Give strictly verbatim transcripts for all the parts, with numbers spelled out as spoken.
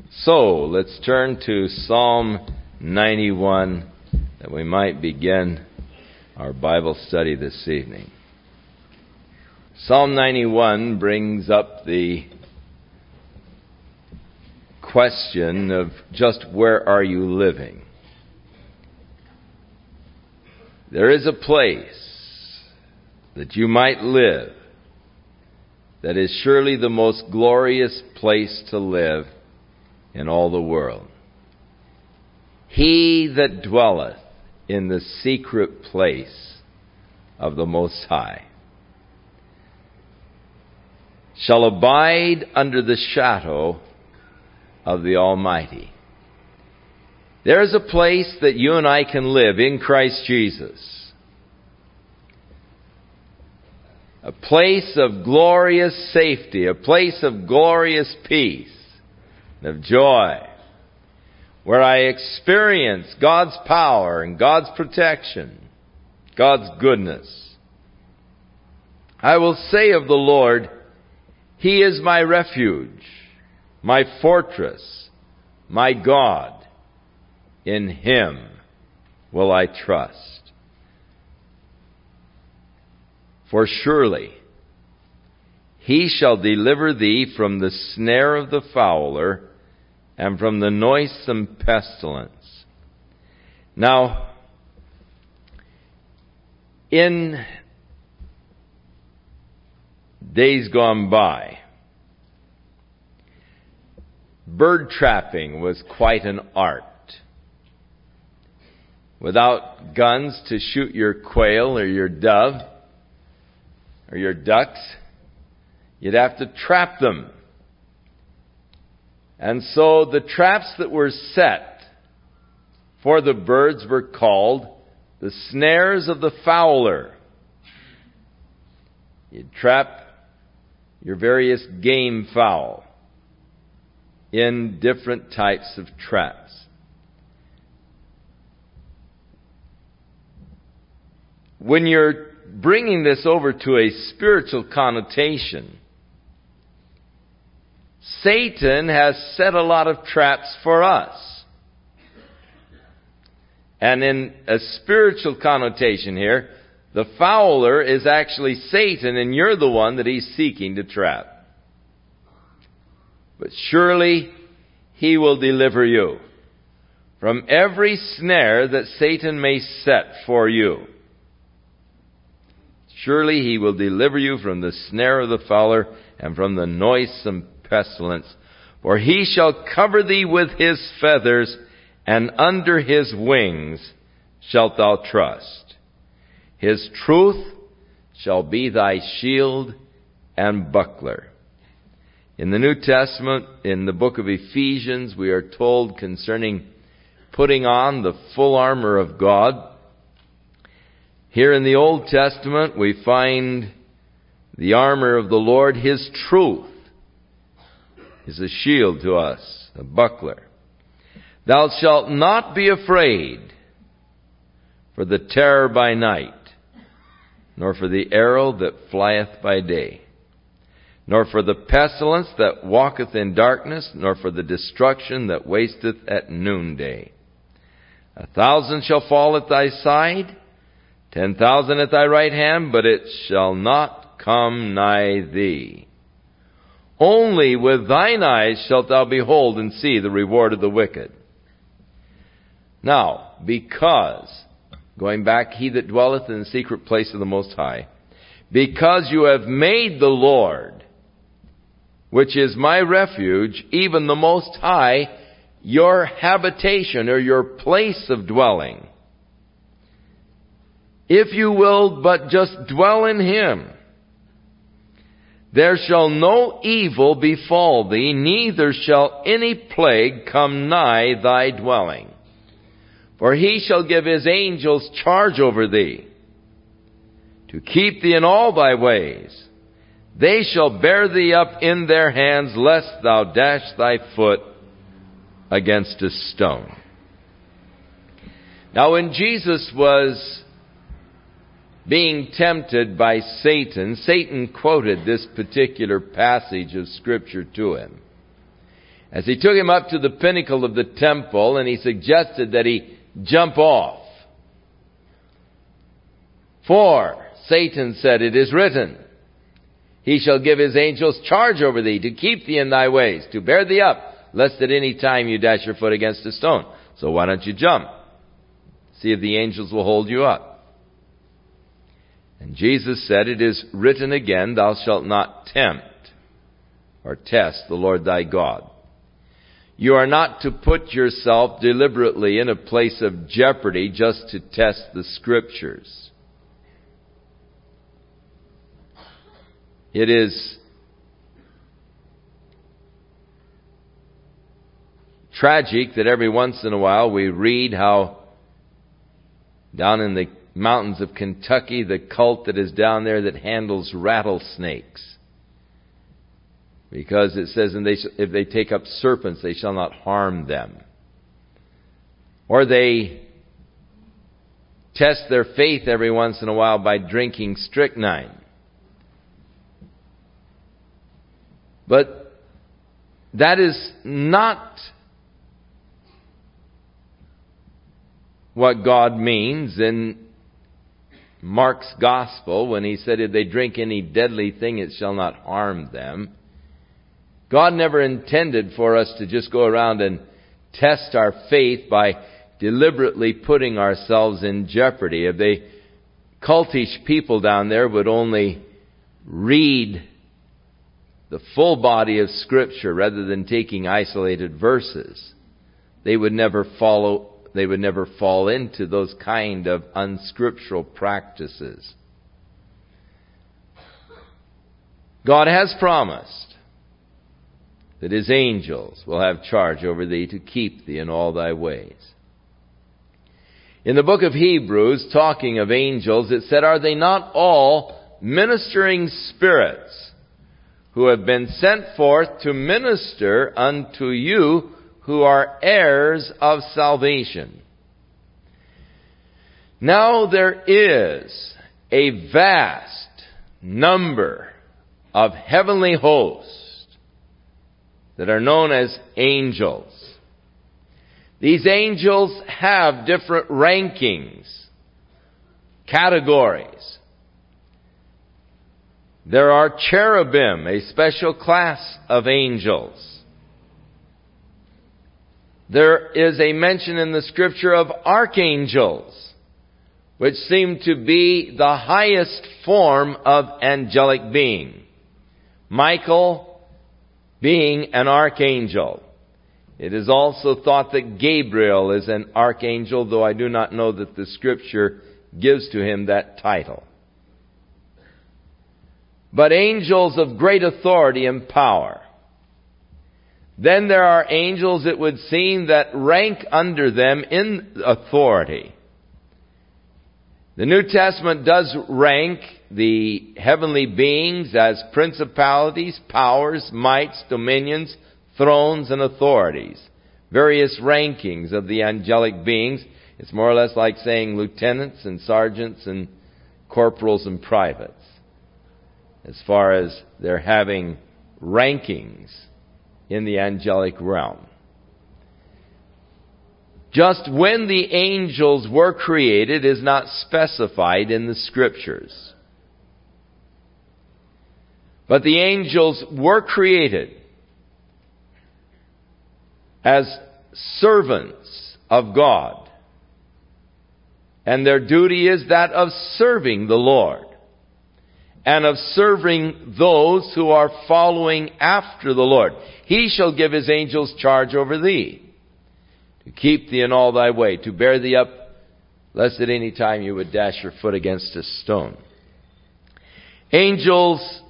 So, let's turn to Psalm ninety-one, that we might begin our Bible study this evening. Psalm ninety-one brings up the question of just where are you living? There is a place that you might live that is surely the most glorious place to live in all the world. He that dwelleth in the secret place of the Most High shall abide under the shadow of the Almighty. There is a place that you and I can live in Christ Jesus. A place of glorious safety, a place of glorious peace, of joy, where I experience God's power and God's protection, God's goodness. I will say of the Lord, He is my refuge, my fortress, my God. In Him will I trust. For surely He shall deliver thee from the snare of the fowler and from the noisome pestilence. Now, in days gone by, bird trapping was quite an art. Without guns to shoot your quail or your dove or your ducks, you'd have to trap them. And so the traps that were set for the birds were called the snares of the fowler. You'd trap your various game fowl in different types of traps. When you're bringing this over to a spiritual connotation, Satan has set a lot of traps for us. And in a spiritual connotation here, the fowler is actually Satan, and you're the one that he's seeking to trap. But surely he will deliver you from every snare that Satan may set for you. Surely He will deliver you from the snare of the fowler and from the noisome pestilence. For He shall cover thee with His feathers, and under His wings shalt thou trust. His truth shall be thy shield and buckler. In the New Testament, in the book of Ephesians, we are told concerning putting on the full armor of God. Here in the Old Testament, we find the armor of the Lord. His truth is a shield to us, a buckler. Thou shalt not be afraid for the terror by night, nor for the arrow that flieth by day, nor for the pestilence that walketh in darkness, nor for the destruction that wasteth at noonday. A thousand shall fall at thy side, ten thousand at thy right hand, but it shall not come nigh thee. Only with thine eyes shalt thou behold and see the reward of the wicked. Now, because, going back, He that dwelleth in the secret place of the Most High, because you have made the Lord, which is my refuge, even the Most High, your habitation or your place of dwelling. If you will but just dwell in Him, there shall no evil befall thee, neither shall any plague come nigh thy dwelling. For He shall give His angels charge over thee, to keep thee in all thy ways. They shall bear thee up in their hands, lest thou dash thy foot against a stone. Now, when Jesus was being tempted by Satan, Satan quoted this particular passage of Scripture to him. as he took him up to the pinnacle of the temple, and he suggested that he jump off. For Satan said, "It is written, He shall give His angels charge over thee, to keep thee in thy ways, to bear thee up, lest at any time you dash your foot against a stone. So why don't you jump? See if the angels will hold you up." And Jesus said, "It is written again, Thou shalt not tempt or test the Lord thy God." You are not to put yourself deliberately in a place of jeopardy just to test the Scriptures. It is tragic that every once in a while we read how down in the mountains of Kentucky, the cult that is down there that handles rattlesnakes. Because it says, and they sh- if they take up serpents, they shall not harm them. Or they test their faith every once in a while by drinking strychnine. But that is not what God means in Mark's Gospel when he said, "If they drink any deadly thing, it shall not harm them." God never intended for us to just go around and test our faith by deliberately putting ourselves in jeopardy. If they cultish people down there would only read the full body of Scripture rather than taking isolated verses, they would never follow, they would never fall into those kind of unscriptural practices. God has promised that His angels will have charge over thee to keep thee in all thy ways. In the book of Hebrews, talking of angels, it said, "Are they not all ministering spirits who have been sent forth to minister unto you who are heirs of salvation?" Now there is a vast number of heavenly hosts that are known as angels. These angels have different rankings, categories. There are cherubim, a special class of angels. There is a mention in the Scripture of archangels, which seem to be the highest form of angelic being. Michael being an archangel. It is also thought that Gabriel is an archangel, though I do not know that the Scripture gives to him that title. But angels of great authority and power. Then there are angels, it would seem, that rank under them in authority. The New Testament does rank the heavenly beings as principalities, powers, mights, dominions, thrones, and authorities. Various rankings of the angelic beings. It's more or less like saying lieutenants and sergeants and corporals and privates, as far as they're having rankings in the angelic realm. Just when the angels were created is not specified in the Scriptures. But the angels were created as servants of God. And their duty is that of serving the Lord, and of serving those who are following after the Lord. He shall give His angels charge over thee, to keep thee in all thy way, to bear thee up, lest at any time you would dash your foot against a stone. Angels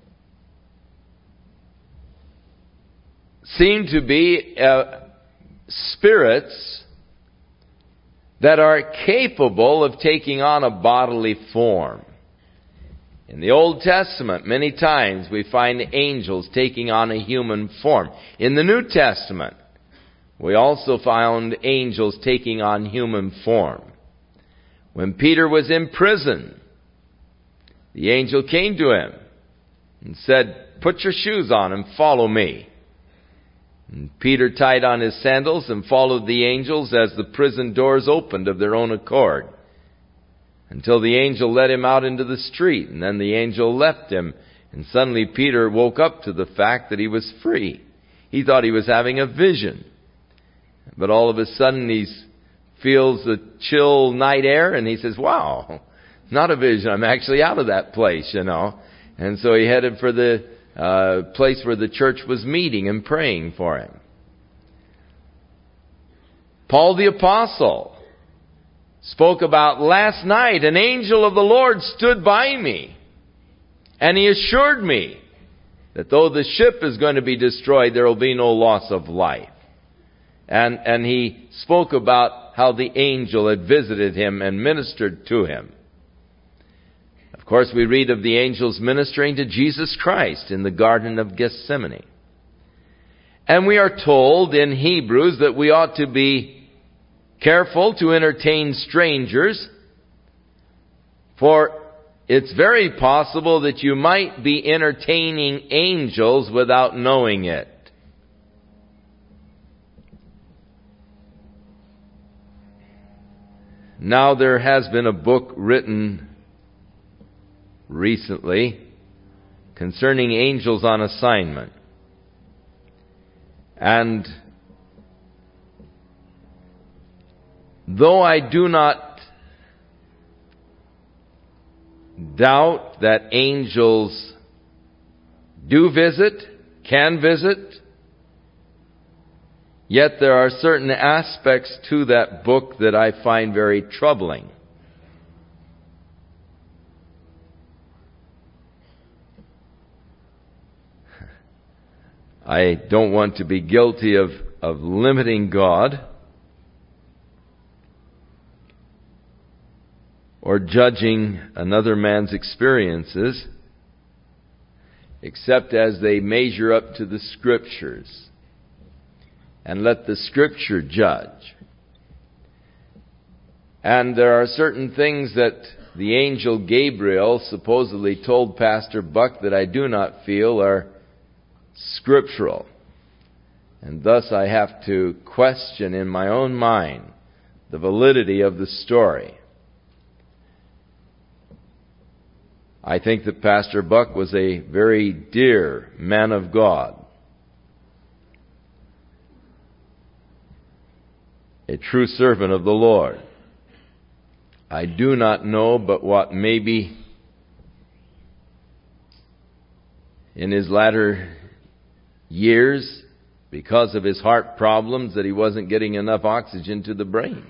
seem to be uh, spirits that are capable of taking on a bodily form. In the Old Testament, many times we find angels taking on a human form. In the New Testament, we also found angels taking on human form. When Peter was in prison, the angel came to him and said, "Put your shoes on and follow me." And Peter tied on his sandals and followed the angels as the prison doors opened of their own accord, until the angel led him out into the street, and then the angel left him. And suddenly Peter woke up to the fact that he was free. He thought he was having a vision. But all of a sudden he feels the chill night air, and he says, wow, not a vision. I'm actually out of that place, you know. And so he headed for the uh, place where the church was meeting and praying for him. Paul the Apostle spoke about last night, an angel of the Lord stood by me, and he assured me that though the ship is going to be destroyed, there will be no loss of life. And, and he spoke about how the angel had visited him and ministered to him. Of course, we read of the angels ministering to Jesus Christ in the Garden of Gethsemane. And we are told in Hebrews that we ought to be careful to entertain strangers, for it's very possible that you might be entertaining angels without knowing it. Now, there has been a book written recently concerning angels on assignment. And though I do not doubt that angels do visit, can visit, yet there are certain aspects to that book that I find very troubling. I don't want to be guilty of, of limiting God or judging another man's experiences, except as they measure up to the Scriptures. And let the Scripture judge. And there are certain things that the angel Gabriel supposedly told Pastor Buck that I do not feel are scriptural. And thus I have to question in my own mind the validity of the story. I think that Pastor Buck was a very dear man of God, a true servant of the Lord. I do not know but what maybe in his latter years, because of his heart problems, that he wasn't getting enough oxygen to the brain.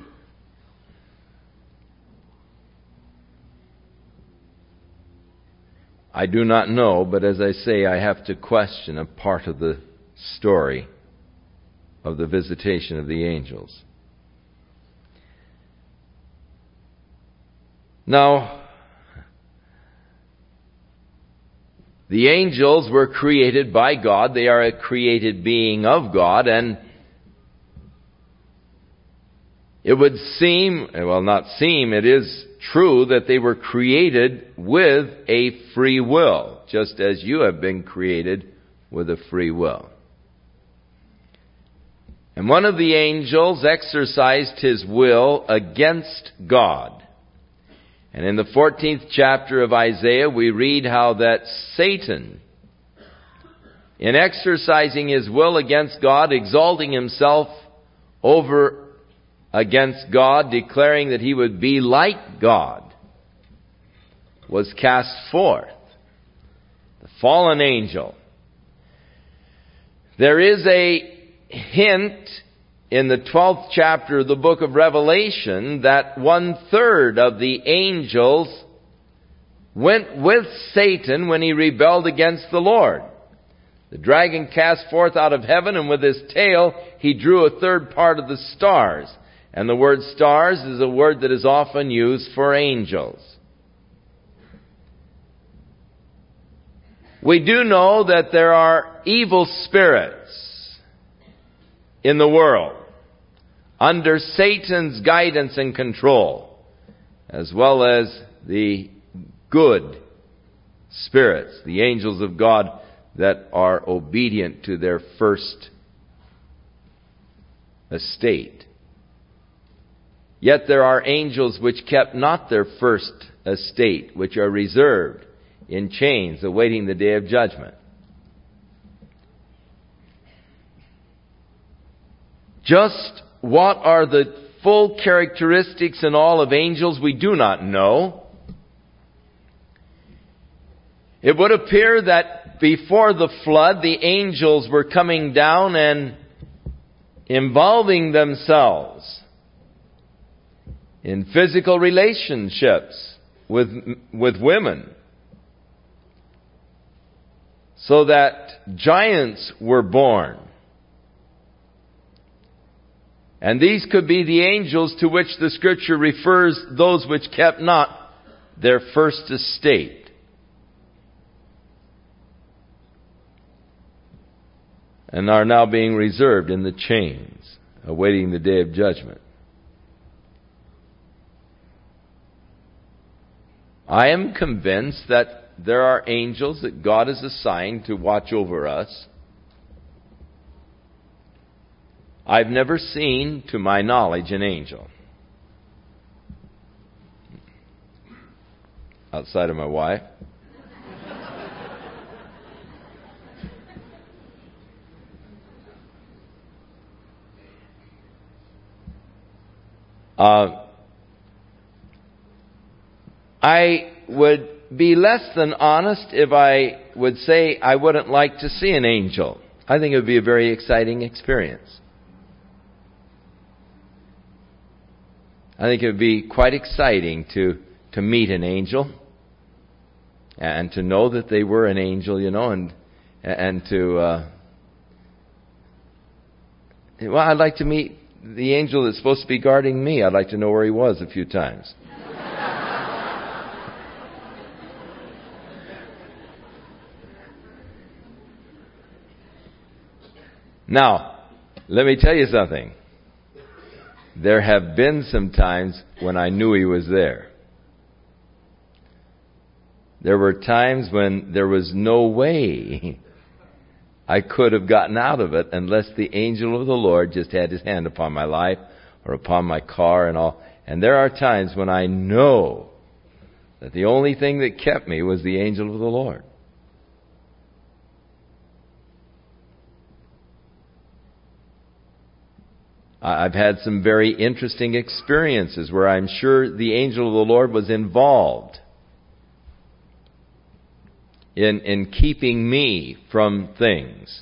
I do not know, but as I say, I have to question a part of the story of the visitation of the angels. Now, the angels were created by God. They are a created being of God, and it would seem, well, not seem, it is true that they were created with a free will, just as you have been created with a free will. And one of the angels exercised his will against God. And in the fourteenth chapter of Isaiah, we read how that Satan, in exercising his will against God, exalting himself over against God, declaring that he would be like God, was cast forth. The fallen angel. There is a hint in the twelfth chapter of the book of Revelation that one-third of the angels went with Satan when he rebelled against the Lord. The dragon cast forth out of heaven, and with his tail he drew a third part of the stars. And the word stars is a word that is often used for angels. We do know that there are evil spirits in the world, under Satan's guidance and control, as well as the good spirits, the angels of God that are obedient to their first estate. Yet there are angels which kept not their first estate, which are reserved in chains, awaiting the day of judgment. Just what are the full characteristics and all of angels, we do not know. It would appear that before the flood, the angels were coming down and involving themselves in physical relationships with, with women, so that giants were born. And these could be the angels to which the Scripture refers, those which kept not their first estate. And are now being reserved in the chains, awaiting the day of judgment. I am convinced that there are angels that God has assigned to watch over us. I've never seen, to my knowledge, an angel. Outside of my wife. Uh, I would be less than honest if I would say I wouldn't like to see an angel. I think it would be a very exciting experience. I think it would be quite exciting to, to meet an angel and to know that they were an angel, you know, and and to, uh, well, I'd like to meet the angel that's supposed to be guarding me. I'd like to know where he was a few times. Now, let me tell you something. There have been some times when I knew he was there. There were times when there was no way I could have gotten out of it unless the angel of the Lord just had his hand upon my life or upon my car and all. And there are times when I know that the only thing that kept me was the angel of the Lord. I've had some very interesting experiences where I'm sure the angel of the Lord was involved in, in keeping me from things.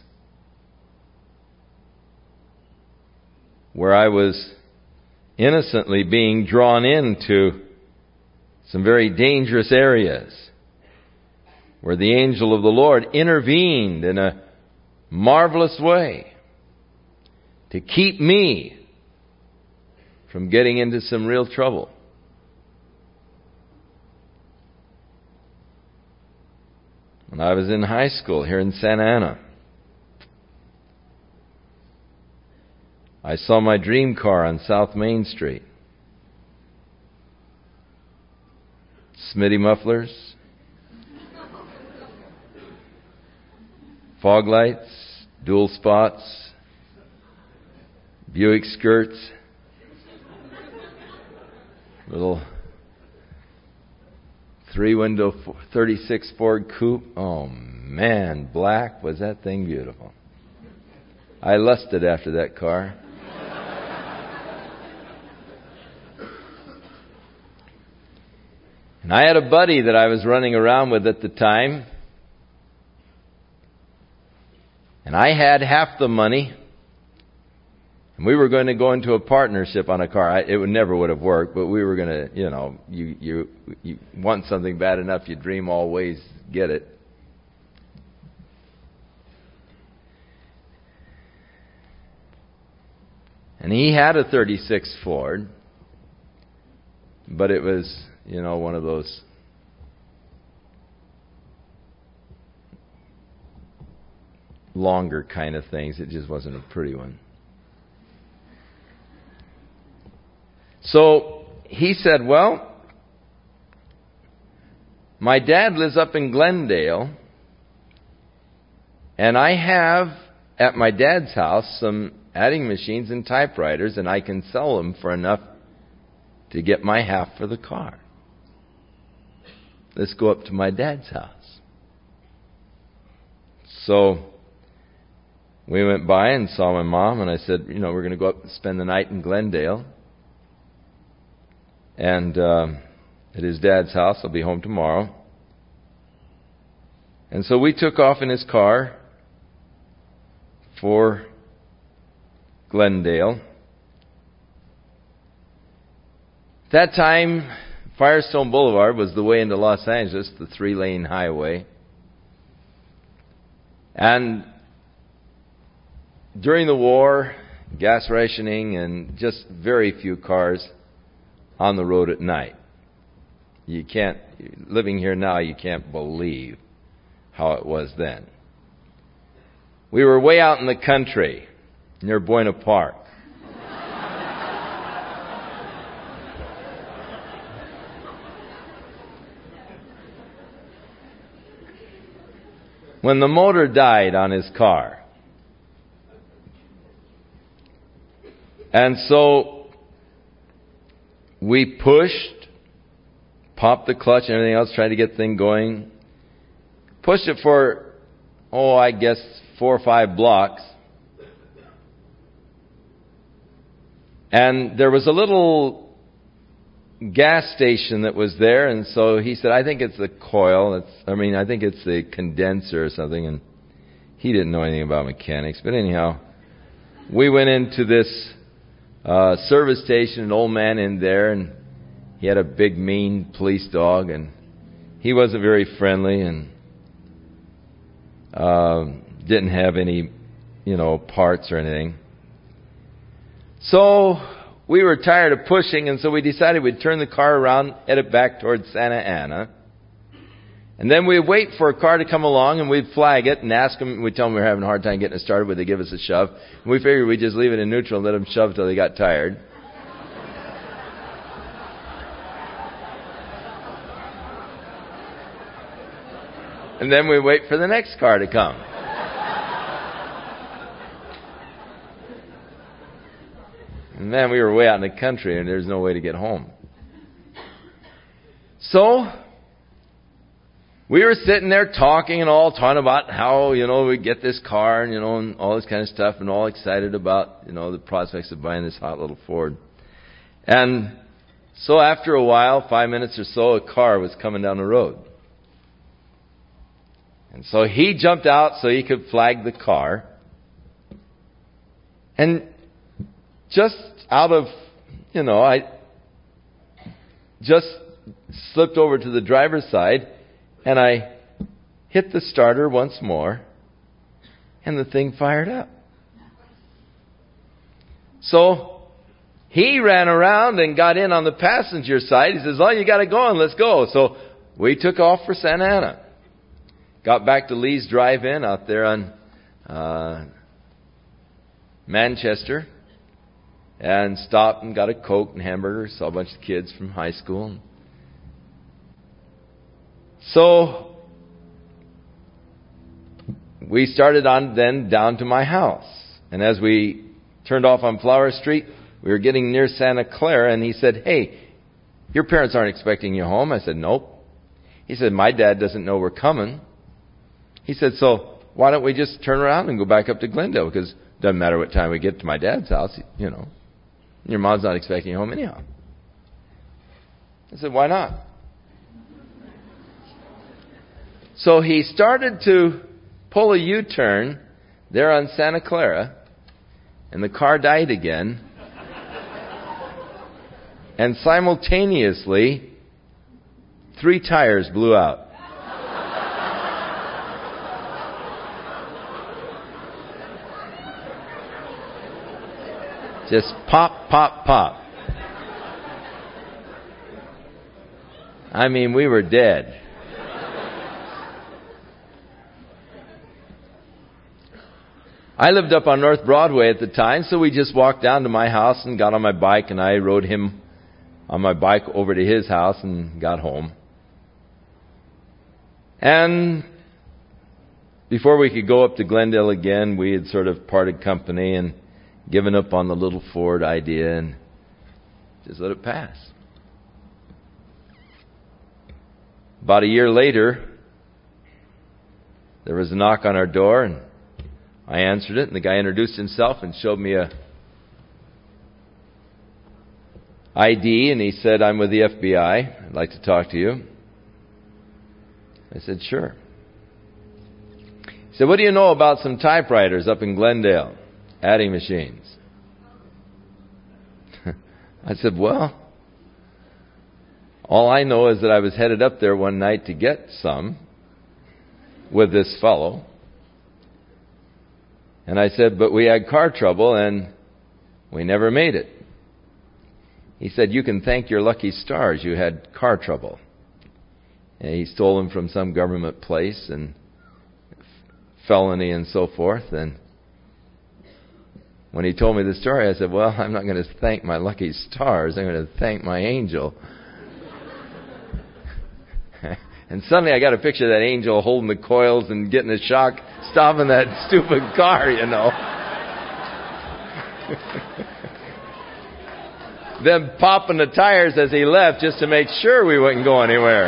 Where I was innocently being drawn into some very dangerous areas. Where the angel of the Lord intervened in a marvelous way to keep me from getting into some real trouble. When I was in high school here in Santa Ana, I saw my dream car on South Main Street. Smitty mufflers, fog lights, dual spots, Buick skirts, little three-window thirty-six Ford Coupe. Oh man, black, was that thing beautiful. I lusted after that car. And I had a buddy that I was running around with at the time. And I had half the money. And we were going to go into a partnership on a car. I, it would never would have worked, but we were going to, you know, you, you, you want something bad enough, you dream all ways, get it. And he had a thirty-six Ford, but it was, you know, one of those longer kind of things. It just wasn't a pretty one. So he said, well, my dad lives up in Glendale, and I have at my dad's house some adding machines and typewriters, and I can sell them for enough to get my half for the car. Let's go up to my dad's house. So we went by and saw my mom, and I said, you know, we're going to go up and spend the night in Glendale. And um, at his dad's house, I'll be home tomorrow. And so we took off in his car for Glendale. At that time, Firestone Boulevard was the way into Los Angeles, the three-lane highway. And during the war, gas rationing and just very few cars on the road at night. You can't, living here now, you can't believe how it was then. We were way out in the country, near Buena Park. When the motor died on his car. And so we pushed, popped the clutch and everything else, tried to get the thing going. Pushed it for, oh, I guess four or five blocks. And there was a little gas station that was there, and so he said, I think it's the coil. It's, I mean, I think it's the condenser or something. And he didn't know anything about mechanics. But anyhow, we went into this uh, service station, an old man in there, and he had a big, mean police dog, and he wasn't very friendly, and uh, didn't have any, you know, parts or anything. So we were tired of pushing, and so we decided we'd turn the car around, head it back towards Santa Ana. And then we'd wait for a car to come along, and we'd flag it and ask them. We'd tell them we were having a hard time getting it started. Would they give us a shove? And we figured we'd just leave it in neutral and let them shove till they got tired. And then we'd wait for the next car to come. And then we were way out in the country, and there's no way to get home. So we were sitting there talking and all, talking about how, you know, we get this car and, you know, and all this kind of stuff, and all excited about, you know, the prospects of buying this hot little Ford. And so after a while, five minutes or so, a car was coming down the road. And so he jumped out so he could flag the car. And just out of, you know, I just slipped over to the driver's side, and I hit the starter once more, and the thing fired up. So he ran around and got in on the passenger side. He says, oh, you got it going, let's go. So we took off for Santa Ana. Got back to Lee's Drive-In out there on uh, Manchester, and stopped and got a Coke and hamburger. Saw a bunch of kids from high school. So we started on then down to my house. And as we turned off on Flower Street, we were getting near Santa Clara, and he said, hey, your parents aren't expecting you home. I said, nope. He said, my dad doesn't know we're coming. He said, so why don't we just turn around and go back up to Glendale? Because it doesn't matter what time we get to my dad's house, you know. Your mom's not expecting you home anyhow. I said, why not? So he started to pull a U-turn there on Santa Clara, and the car died again. And simultaneously, three tires blew out. Just pop, pop, pop. I mean, we were dead. I lived up on North Broadway at the time, so we just walked down to my house and got on my bike, and I rode him on my bike over to his house and got home. And before we could go up to Glendale again, we had sort of parted company and given up on the little Ford idea and just let it pass. About a year later, there was a knock on our door, and I answered it, and the guy introduced himself and showed me a I D, and he said, "I'm with the F B I. I'd like to talk to you." I said, "Sure." He said, "What do you know about some typewriters up in Glendale, adding machines?" I said, "Well, all I know is that I was headed up there one night to get some with this fellow." And I said, "But we had car trouble and we never made it." He said, "You can thank your lucky stars you had car trouble." And he stole them from some government place and felony and so forth. And when he told me the story, I said, "Well, I'm not going to thank my lucky stars. I'm going to thank my angel." And suddenly I got a picture of that angel holding the coils and getting a shock, stopping that stupid car, you know. Then popping the tires as he left just to make sure we wouldn't go anywhere.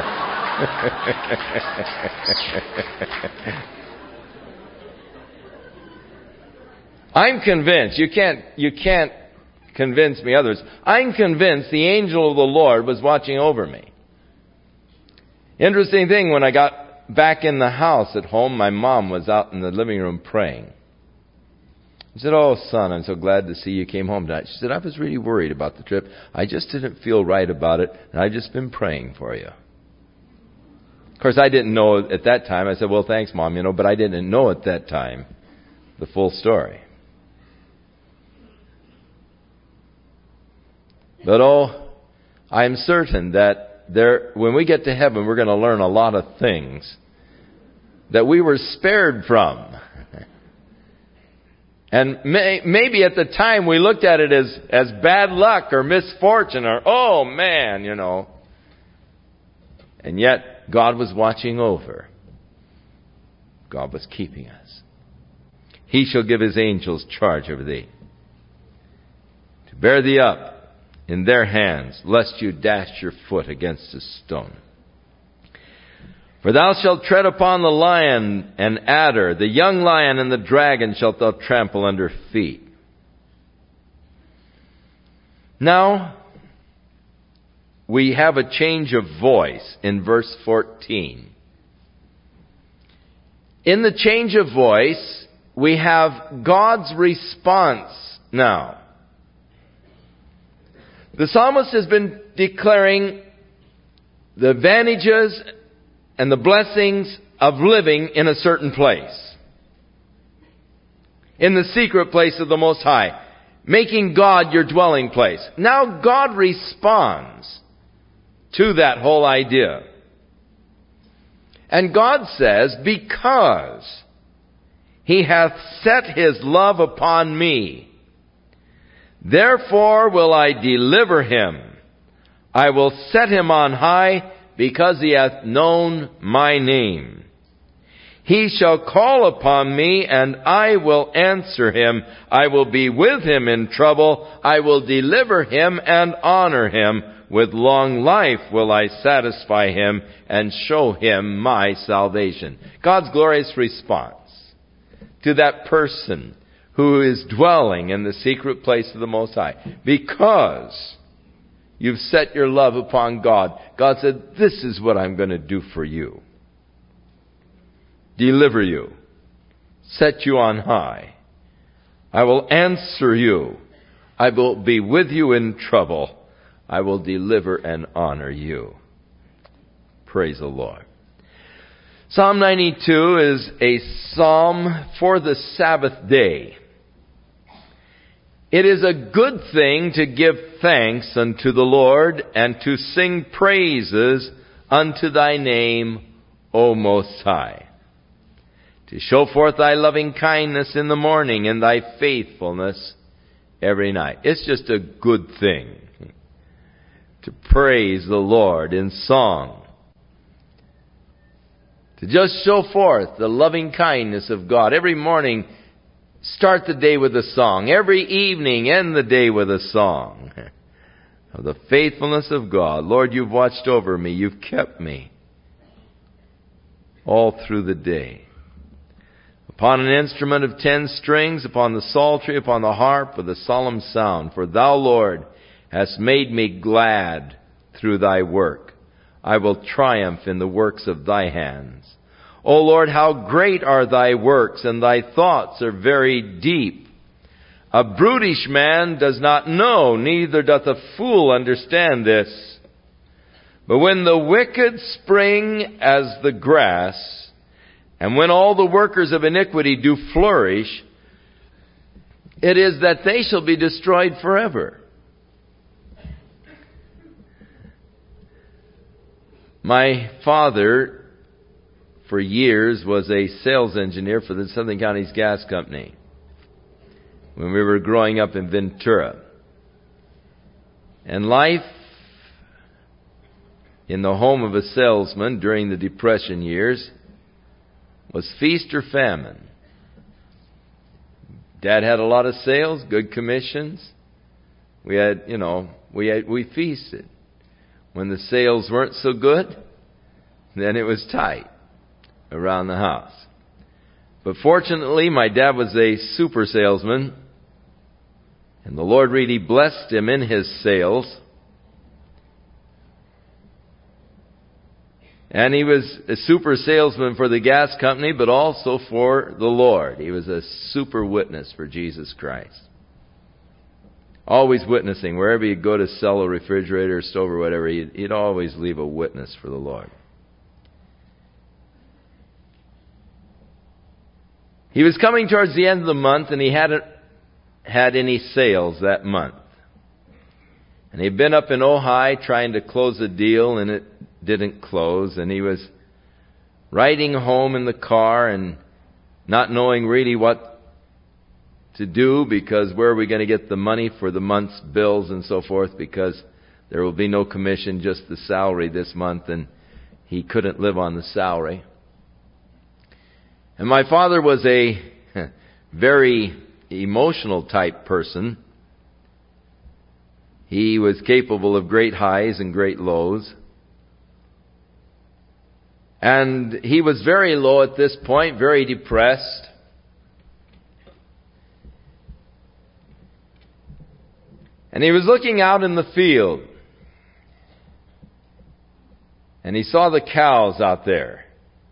I'm convinced, you can't, you can't convince me others. I'm convinced the angel of the Lord was watching over me. Interesting thing, when I got back in the house at home, my mom was out in the living room praying. I said, "Oh, son, I'm so glad to see you came home tonight." She said, "I was really worried about the trip. I just didn't feel right about it, and I've just been praying for you." Of course, I didn't know at that time. I said, "Well, thanks, Mom, you know," but I didn't know at that time the full story. But oh, I'm certain that there, when we get to heaven, we're going to learn a lot of things that we were spared from. And may, maybe at the time we looked at it as, as bad luck or misfortune or, oh man, you know. And yet, God was watching over. God was keeping us. "He shall give His angels charge over thee, to bear thee up in their hands, lest you dash your foot against a stone. For thou shalt tread upon the lion and adder, the young lion and the dragon shalt thou trample under feet." Now, we have a change of voice in verse fourteen. In the change of voice, we have God's response now. The psalmist has been declaring the advantages and the blessings of living in a certain place, in the secret place of the Most High, making God your dwelling place. Now God responds to that whole idea. And God says, "Because He hath set His love upon me, therefore will I deliver him. I will set him on high, because he hath known my name. He shall call upon me, and I will answer him. I will be with him in trouble. I will deliver him and honor him. With long life will I satisfy him and show him my salvation." God's glorious response to that person who is dwelling in the secret place of the Most High. Because you've set your love upon God, God said, "This is what I'm going to do for you. Deliver you. Set you on high. I will answer you. I will be with you in trouble. I will deliver and honor you." Praise the Lord. Psalm ninety-two is a psalm for the Sabbath day. It is a good thing to give thanks unto the Lord and to sing praises unto thy name, O Most High. To show forth thy loving kindness in the morning and thy faithfulness every night. It's just a good thing to praise the Lord in song, to to just show forth the loving kindness of God. Every morning, start the day with a song. Every evening, end the day with a song of the faithfulness of God. Lord, you've watched over me. You've kept me all through the day. Upon an instrument of ten strings, upon the psaltery, upon the harp, with a solemn sound. For thou, Lord, hast made me glad through thy work. I will triumph in the works of thy hands. O Lord, how great are thy works, and thy thoughts are very deep. A brutish man does not know, neither doth a fool understand this. But when the wicked spring as the grass, and when all the workers of iniquity do flourish, it is that they shall be destroyed forever. My father, for years, was a sales engineer for the Southern Counties Gas Company when we were growing up in Ventura. And life in the home of a salesman during the Depression years was feast or famine. Dad had a lot of sales, good commissions. We had, you know, we had, we feasted. When the sales weren't so good, then it was tight around the house. But fortunately, my dad was a super salesman, and the Lord really blessed him in his sales. And he was a super salesman for the gas company, but also for the Lord. He was a super witness for Jesus Christ. Always witnessing. Wherever he'd go to sell a refrigerator, stove, or whatever, he'd, he'd always leave a witness for the Lord. He was coming towards the end of the month, and he hadn't had any sales that month. And he'd been up in Ojai trying to close a deal, and it didn't close. And he was riding home in the car and not knowing really what to do, because where are we going to get the money for the month's bills and so forth, because there will be no commission, just the salary this month, and he couldn't live on the salary. And my father was a very emotional type person. He was capable of great highs and great lows. And he was very low at this point, very depressed. And he was looking out in the field. And he saw the cows out there,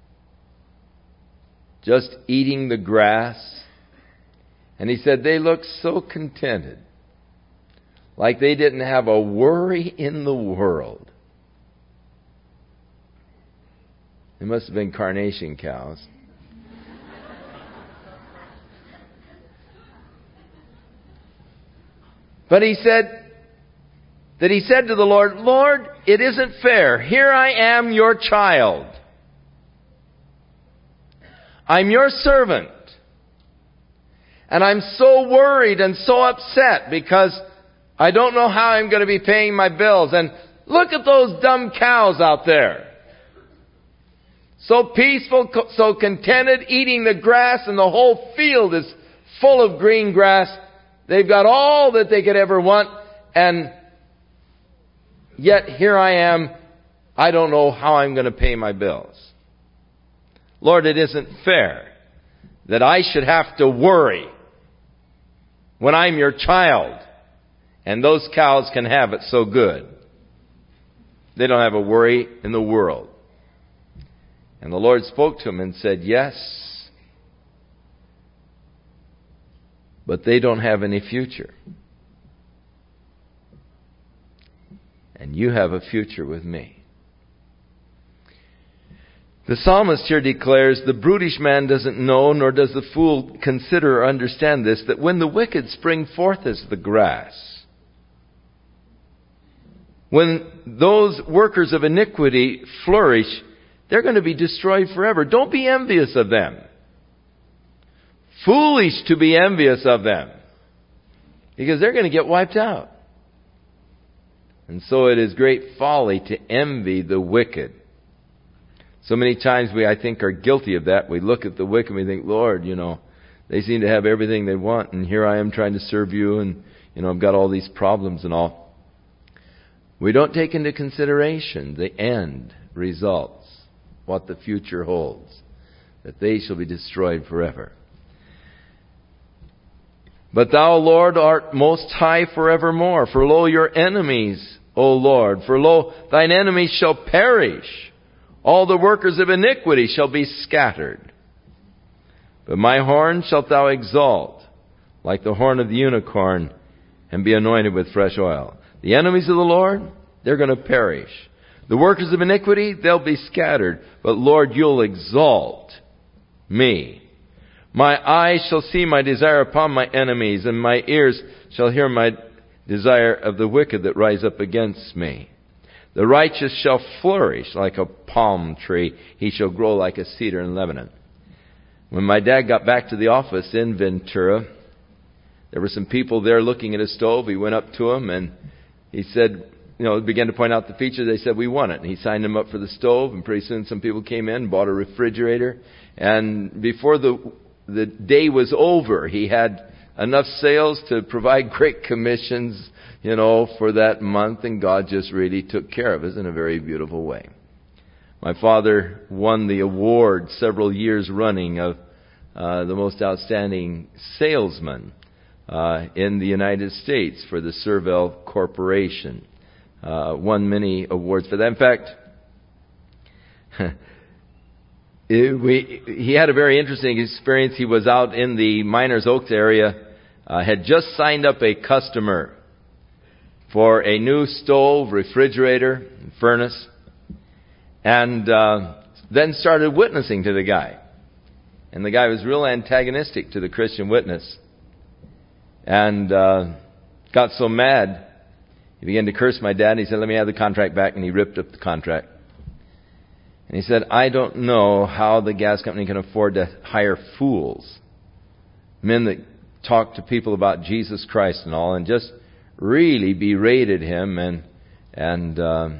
just eating the grass. And he said, they look so contented, like they didn't have a worry in the world. It must have been carnation cows. But he said that he said to the Lord, Lord, it isn't fair. Here I am, your child. I'm your servant. And I'm so worried and so upset because I don't know how I'm going to be paying my bills. And look at those dumb cows out there. So peaceful, so contented, eating the grass, and the whole field is full of green grass. They've got all that they could ever want, and yet here I am, I don't know how I'm going to pay my bills. Lord, it isn't fair that I should have to worry when I'm your child, and those cows can have it so good. They don't have a worry in the world. And the Lord spoke to him and said, yes, but they don't have any future. And you have a future with me. The psalmist here declares, the brutish man doesn't know, nor does the fool consider or understand this, that when the wicked spring forth as the grass, when those workers of iniquity flourish, they're going to be destroyed forever. Don't be envious of them. Foolish to be envious of them, because they're going to get wiped out. And so it is great folly to envy the wicked. So many times we, I think, are guilty of that. We look at the wicked and we think, Lord, you know, they seem to have everything they want, and here I am trying to serve you, and, you know, I've got all these problems and all. We don't take into consideration the end results, what the future holds, that they shall be destroyed forever. But thou, Lord, art most high forevermore. For lo, your enemies, O Lord, for lo, thine enemies shall perish. All the workers of iniquity shall be scattered. But my horn shalt thou exalt, like the horn of the unicorn, and be anointed with fresh oil. The enemies of the Lord, they're going to perish. The workers of iniquity, they'll be scattered. But Lord, you'll exalt me. My eyes shall see my desire upon my enemies, and my ears shall hear my desire of the wicked that rise up against me. The righteous shall flourish like a palm tree. He shall grow like a cedar in Lebanon. When my dad got back to the office in Ventura, there were some people there looking at a stove. He went up to them and he said, you know, began to point out the features. They said, we want it. And he signed them up for the stove, and pretty soon some people came in, bought a refrigerator. And before the the day was over, he had enough sales to provide great commissions, you know, for that month, and God just really took care of us in a very beautiful way. My father won the award several years running of uh, the most outstanding salesman uh, in the United States for the Servell Corporation. Uh, won many awards for that. In fact, it, we, he had a very interesting experience. He was out in the Miners Oaks area, uh, had just signed up a customer for a new stove, refrigerator, furnace, and uh, then started witnessing to the guy. And the guy was real antagonistic to the Christian witness, and uh, got so mad, he began to curse my dad, and he said, let me have the contract back, and he ripped up the contract. And he said, I don't know how the gas company can afford to hire fools, men that talk to people about Jesus Christ and all, and just really berated him. And and um,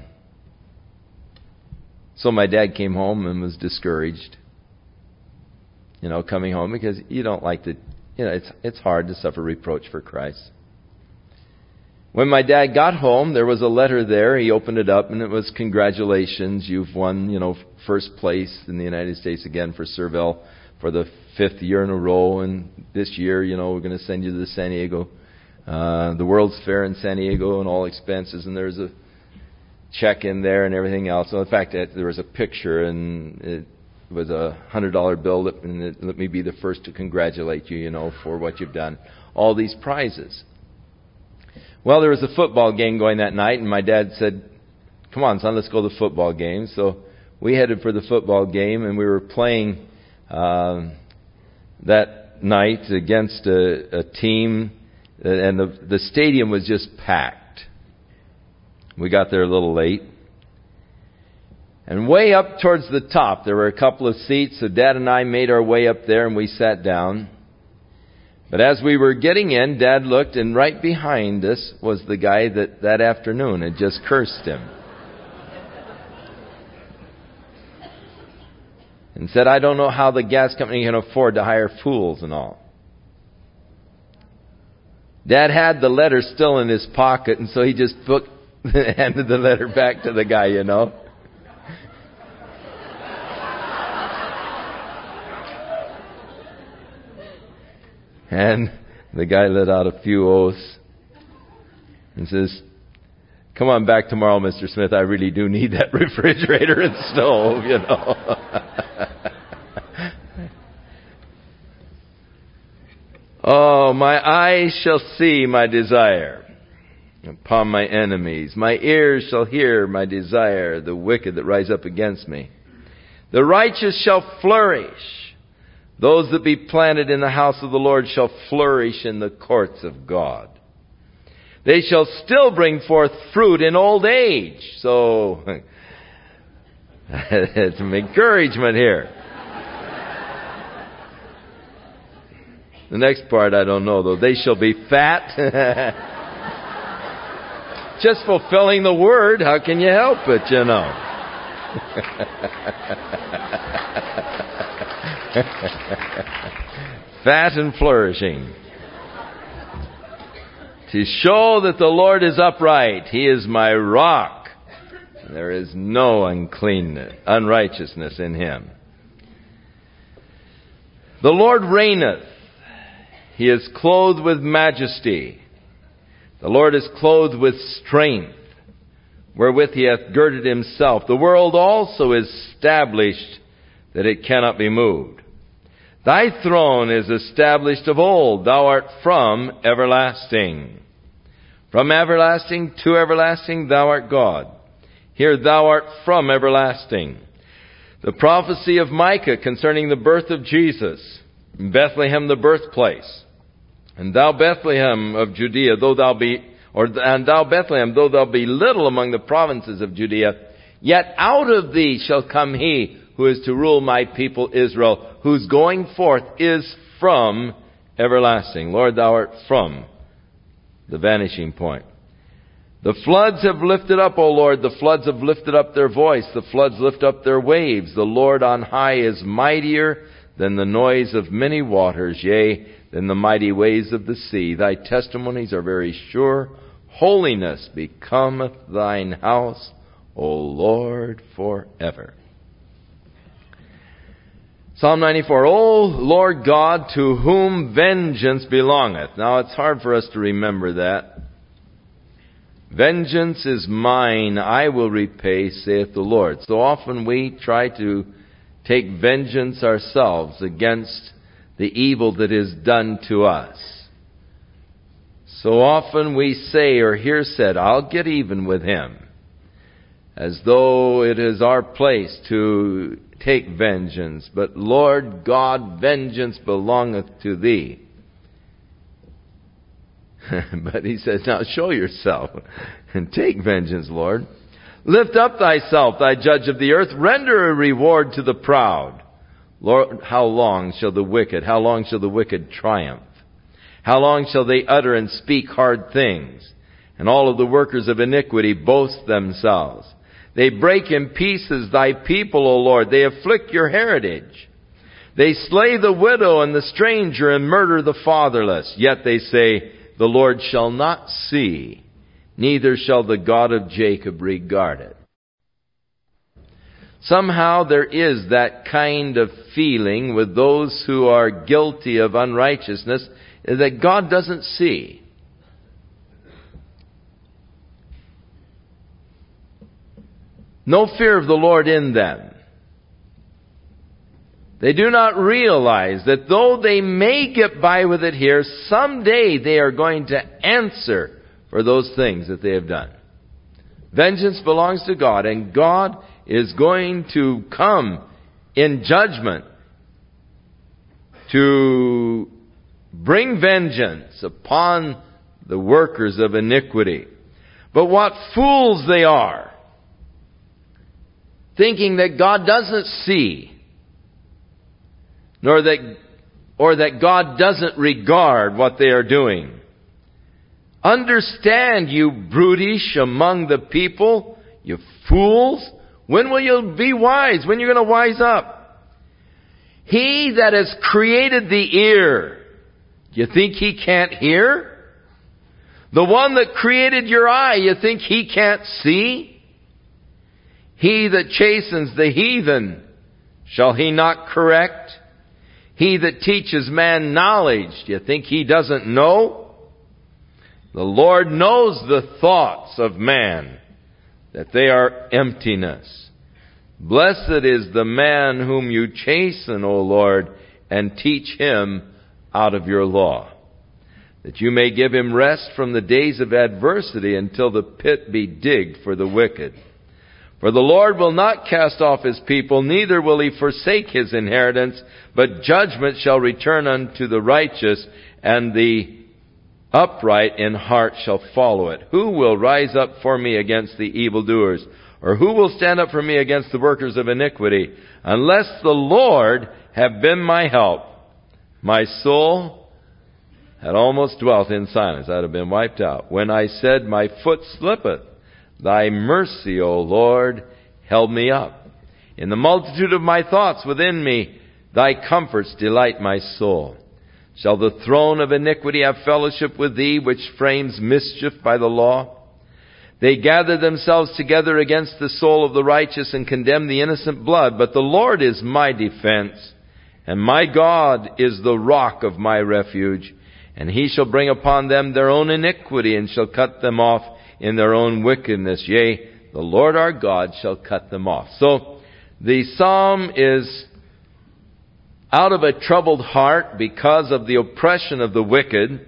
so my dad came home and was discouraged, you know, coming home, because you don't like to, you know, it's it's hard to suffer reproach for Christ. When my dad got home, there was a letter there. He opened it up, and it was, congratulations, you've won, you know, first place in the United States again for Servell for the fifth year in a row. And this year, you know, we're going to send you to the San Diego, uh, the World's Fair in San Diego, and all expenses. And there's a check in there and everything else. So in fact, there was a picture, and it was a hundred dollar bill, and it, let me be the first to congratulate you, you know, for what you've done. All these prizes. Well, there was a football game going that night, and my dad said, come on, son, let's go to the football game. So we headed for the football game, and we were playing um, that night against a, a team, and the, the stadium was just packed. We got there a little late. And way up towards the top, there were a couple of seats, so Dad and I made our way up there, and we sat down. But as we were getting in, Dad looked, and right behind us was the guy that that afternoon had just cursed him. And said, I don't know how the gas company can afford to hire fools and all. Dad had the letter still in his pocket, and so he just put, handed the letter back to the guy, you know. And the guy let out a few oaths and says, come on back tomorrow, Mister Smith. I really do need that refrigerator and stove, you know. Oh, my eyes shall see my desire upon my enemies. My ears shall hear my desire, the wicked that rise up against me. The righteous shall flourish. Those that be planted in the house of the Lord shall flourish in the courts of God. They shall still bring forth fruit in old age. So, it's some encouragement here. The next part I don't know, though. They shall be fat. Just fulfilling the word. How can you help it, you know? Fat and flourishing. To show that the Lord is upright. He is my rock. There is no uncleanness, unrighteousness in Him. The Lord reigneth. He is clothed with majesty. The Lord is clothed with strength, wherewith He hath girded Himself. The world also is established, that it cannot be moved. Thy throne is established of old. Thou art from everlasting. From everlasting to everlasting, Thou art God. Here, Thou art from everlasting. The prophecy of Micah concerning the birth of Jesus. In Bethlehem, the birthplace. And thou, Bethlehem of Judea, though thou be, or and thou, Bethlehem, though thou be little among the provinces of Judea, yet out of thee shall come He who is to rule my people Israel, whose going forth is from everlasting. Lord, Thou art from the vanishing point. The floods have lifted up, O Lord, the floods have lifted up their voice. The floods lift up their waves. The Lord on high is mightier than the noise of many waters, yea, than the mighty waves of the sea. Thy testimonies are very sure. Holiness becometh Thine house, O Lord, forever. Psalm ninety-four, O Lord God, to whom vengeance belongeth. Now, it's hard for us to remember that. Vengeance is mine, I will repay, saith the Lord. So often we try to take vengeance ourselves against the evil that is done to us. So often we say or hear said, I'll get even with him, as though it is our place to take vengeance. But Lord God, vengeance belongeth to Thee. But He says, now show yourself and take vengeance, Lord. Lift up Thyself, Thy judge of the earth. Render a reward to the proud. Lord, how long shall the wicked, how long shall the wicked triumph? How long shall they utter and speak hard things? And all of the workers of iniquity boast themselves. They break in pieces Thy people, O Lord. They afflict Your heritage. They slay the widow and the stranger and murder the fatherless. Yet they say, the Lord shall not see, neither shall the God of Jacob regard it. Somehow there is that kind of feeling with those who are guilty of unrighteousness that God doesn't see. No fear of the Lord in them. They do not realize that though they may get by with it here, someday they are going to answer for those things that they have done. Vengeance belongs to God, and God is going to come in judgment to bring vengeance upon the workers of iniquity. But what fools they are, thinking that God doesn't see, nor that, or that God doesn't regard what they are doing. Understand, you brutish among the people, you fools. When will you be wise? When are you going to wise up? He that has created the ear, you think He can't hear? The one that created your eye, you think He can't see? He that chastens the heathen, shall He not correct? He that teaches man knowledge, do you think He doesn't know? The Lord knows the thoughts of man, that they are emptiness. Blessed is the man whom you chasten, O Lord, and teach him out of your law, that you may give him rest from the days of adversity until the pit be digged for the wicked. For the Lord will not cast off His people, neither will He forsake His inheritance, but judgment shall return unto the righteous, and the upright in heart shall follow it. Who will rise up for me against the evildoers? Or who will stand up for me against the workers of iniquity? Unless the Lord have been my help, my soul had almost dwelt in silence. I'd have been wiped out. When I said, my foot slippeth, Thy mercy, O Lord, held me up. In the multitude of my thoughts within me, thy comforts delight my soul. Shall the throne of iniquity have fellowship with thee, which frames mischief by the law? They gather themselves together against the soul of the righteous and condemn the innocent blood. But the Lord is my defense, and my God is the rock of my refuge. And he shall bring upon them their own iniquity, and shall cut them off in their own wickedness. Yea, the Lord our God shall cut them off. So the psalm is out of a troubled heart because of the oppression of the wicked,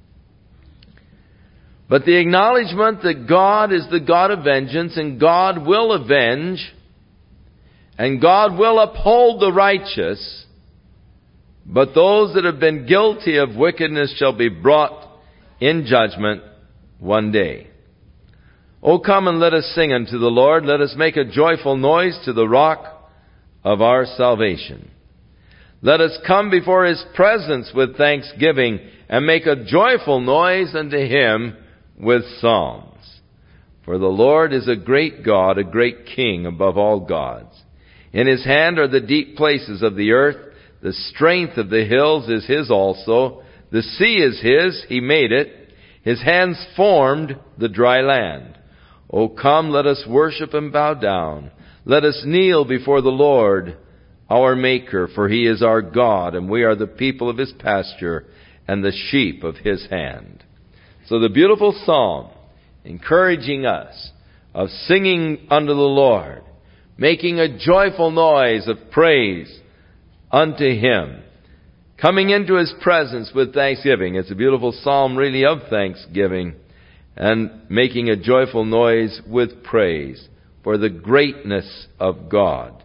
but the acknowledgement that God is the God of vengeance, and God will avenge, and God will uphold the righteous, but those that have been guilty of wickedness shall be brought in judgment one day. O come and let us sing unto the Lord. Let us make a joyful noise to the rock of our salvation. Let us come before his presence with thanksgiving, and make a joyful noise unto him with psalms. For the Lord is a great God, a great King above all gods. In his hand are the deep places of the earth. The strength of the hills is his also. The sea is his, he made it. His hands formed the dry land. O come, let us worship and bow down. Let us kneel before the Lord, our Maker, for he is our God, and we are the people of his pasture and the sheep of his hand. So the beautiful psalm encouraging us of singing unto the Lord, making a joyful noise of praise unto him, coming into his presence with thanksgiving. It's a beautiful psalm really of thanksgiving, and making a joyful noise with praise for the greatness of God.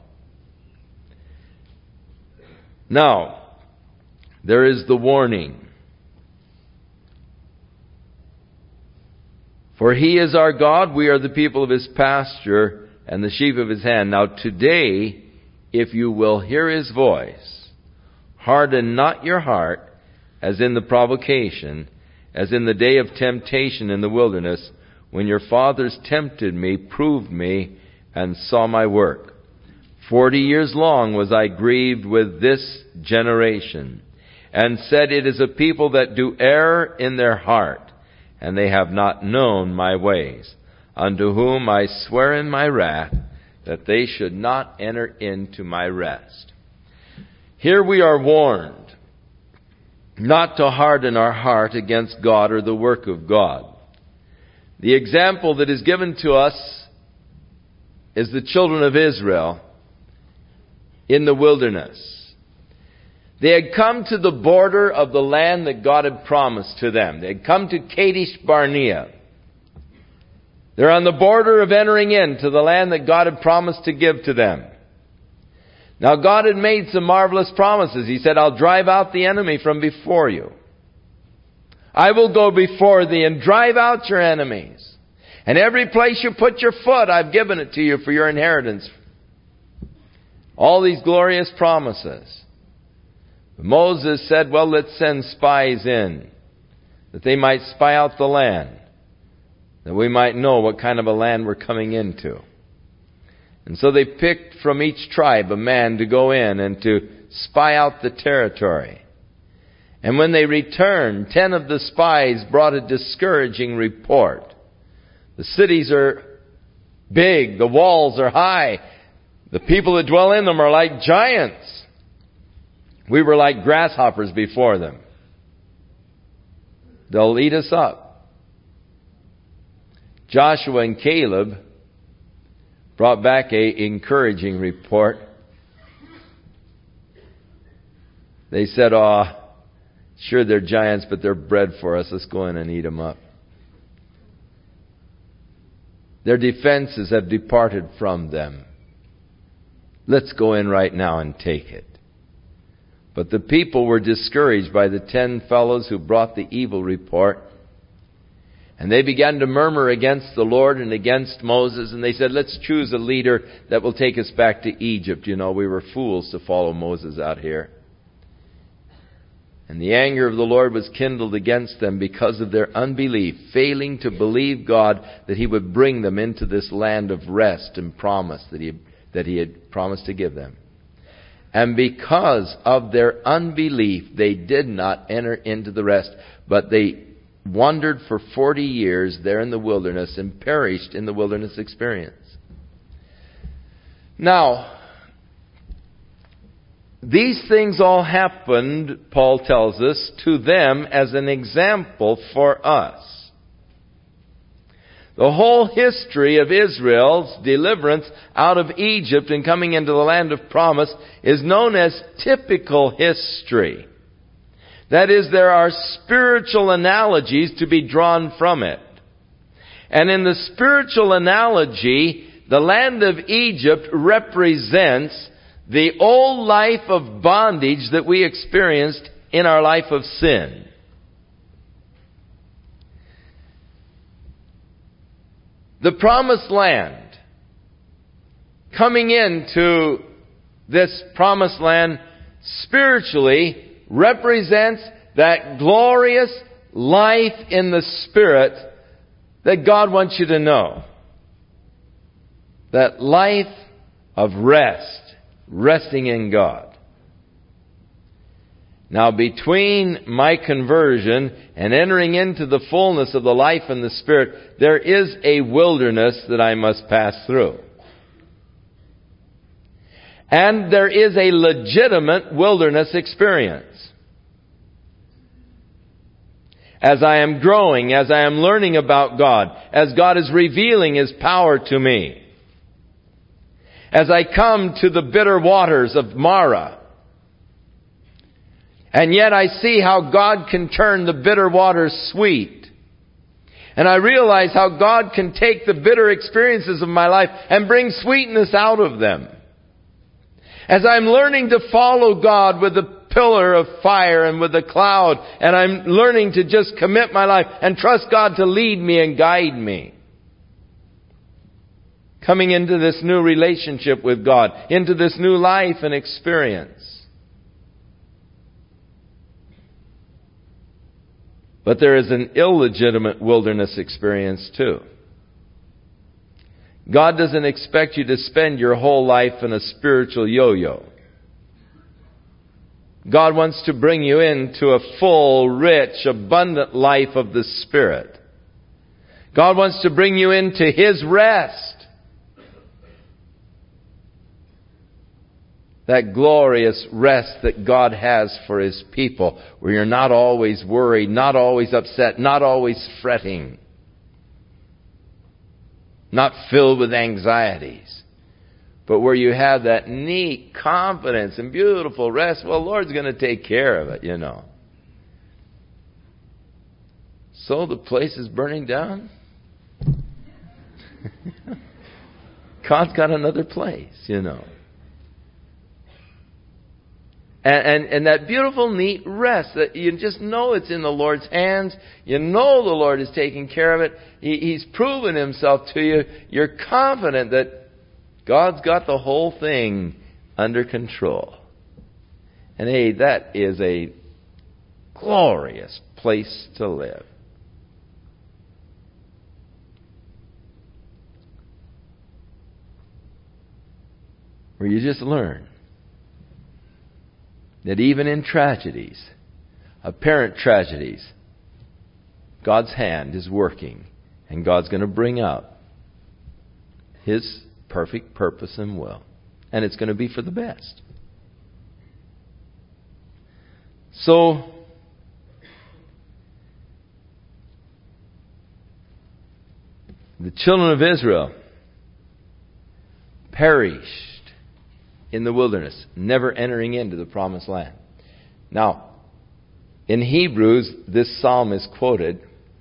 Now, there is the warning. For he is our God, we are the people of his pasture and the sheep of his hand. Now today, if you will hear his voice, harden not your heart as in the provocation, as in the day of temptation in the wilderness, when your fathers tempted me, proved me, and saw my work. Forty years long was I grieved with this generation, and said, it is a people that do err in their heart, and they have not known my ways, unto whom I swear in my wrath, that they should not enter into my rest. Here we are warned not to harden our heart against God or the work of God. The example that is given to us is the children of Israel in the wilderness. They had come to the border of the land that God had promised to them. They had come to Kadesh Barnea. They're on the border of entering into the land that God had promised to give to them. Now God had made some marvelous promises. He said, I'll drive out the enemy from before you. I will go before thee and drive out your enemies. And every place you put your foot, I've given it to you for your inheritance. All these glorious promises. But Moses said, well, let's send spies in, that they might spy out the land, that we might know what kind of a land we're coming into. And so they picked from each tribe a man to go in and to spy out the territory. And when they returned, ten of the spies brought a discouraging report. The cities are big, the walls are high, the people that dwell in them are like giants. We were like grasshoppers before them. They'll eat us up. Joshua and Caleb brought back a encouraging report. They said, oh, sure they're giants, but they're bread for us. Let's go in and eat them up. Their defenses have departed from them. Let's go in right now and take it. But the people were discouraged by the ten fellows who brought the evil report. And they began to murmur against the Lord and against Moses. And they said, let's choose a leader that will take us back to Egypt. You know, we were fools to follow Moses out here. And the anger of the Lord was kindled against them because of their unbelief, failing to believe God that He would bring them into this land of rest and promise that He that He had promised to give them. And because of their unbelief, they did not enter into the rest, but they wandered for forty years there in the wilderness and perished in the wilderness experience. Now, these things all happened, Paul tells us, to them as an example for us. The whole history of Israel's deliverance out of Egypt and coming into the land of promise is known as typical history. That is, there are spiritual analogies to be drawn from it. And in the spiritual analogy, the land of Egypt represents the old life of bondage that we experienced in our life of sin. The promised land, coming into this promised land spiritually, represents that glorious life in the Spirit that God wants you to know. That life of rest, resting in God. Now, between my conversion and entering into the fullness of the life in the Spirit, there is a wilderness that I must pass through. And there is a legitimate wilderness experience. As I am growing, as I am learning about God, as God is revealing His power to me, as I come to the bitter waters of Marah, and yet I see how God can turn the bitter waters sweet. And I realize how God can take the bitter experiences of my life and bring sweetness out of them. As I'm learning to follow God with the pillar of fire and with the cloud, and I'm learning to just commit my life and trust God to lead me and guide me. Coming into this new relationship with God, into this new life and experience. But there is an illegitimate wilderness experience too. God doesn't expect you to spend your whole life in a spiritual yo-yo. God wants to bring you into a full, rich, abundant life of the Spirit. God wants to bring you into His rest. That glorious rest that God has for His people, where you're not always worried, not always upset, not always fretting, not filled with anxieties, but where you have that neat confidence and beautiful rest. Well, the Lord's going to take care of it, you know. So the place is burning down? God's got another place, you know. And, and, and that beautiful, neat rest that you just know it's in the Lord's hands. You know the Lord is taking care of it. He, He's proven Himself to you. You're confident that God's got the whole thing under control. And hey, that is a glorious place to live. Where you just learn that even in tragedies, apparent tragedies, God's hand is working, and God's going to bring out His perfect purpose and will. And it's going to be for the best. So, the children of Israel perished in the wilderness, never entering into the promised land. Now, in Hebrews, this psalm is quoted,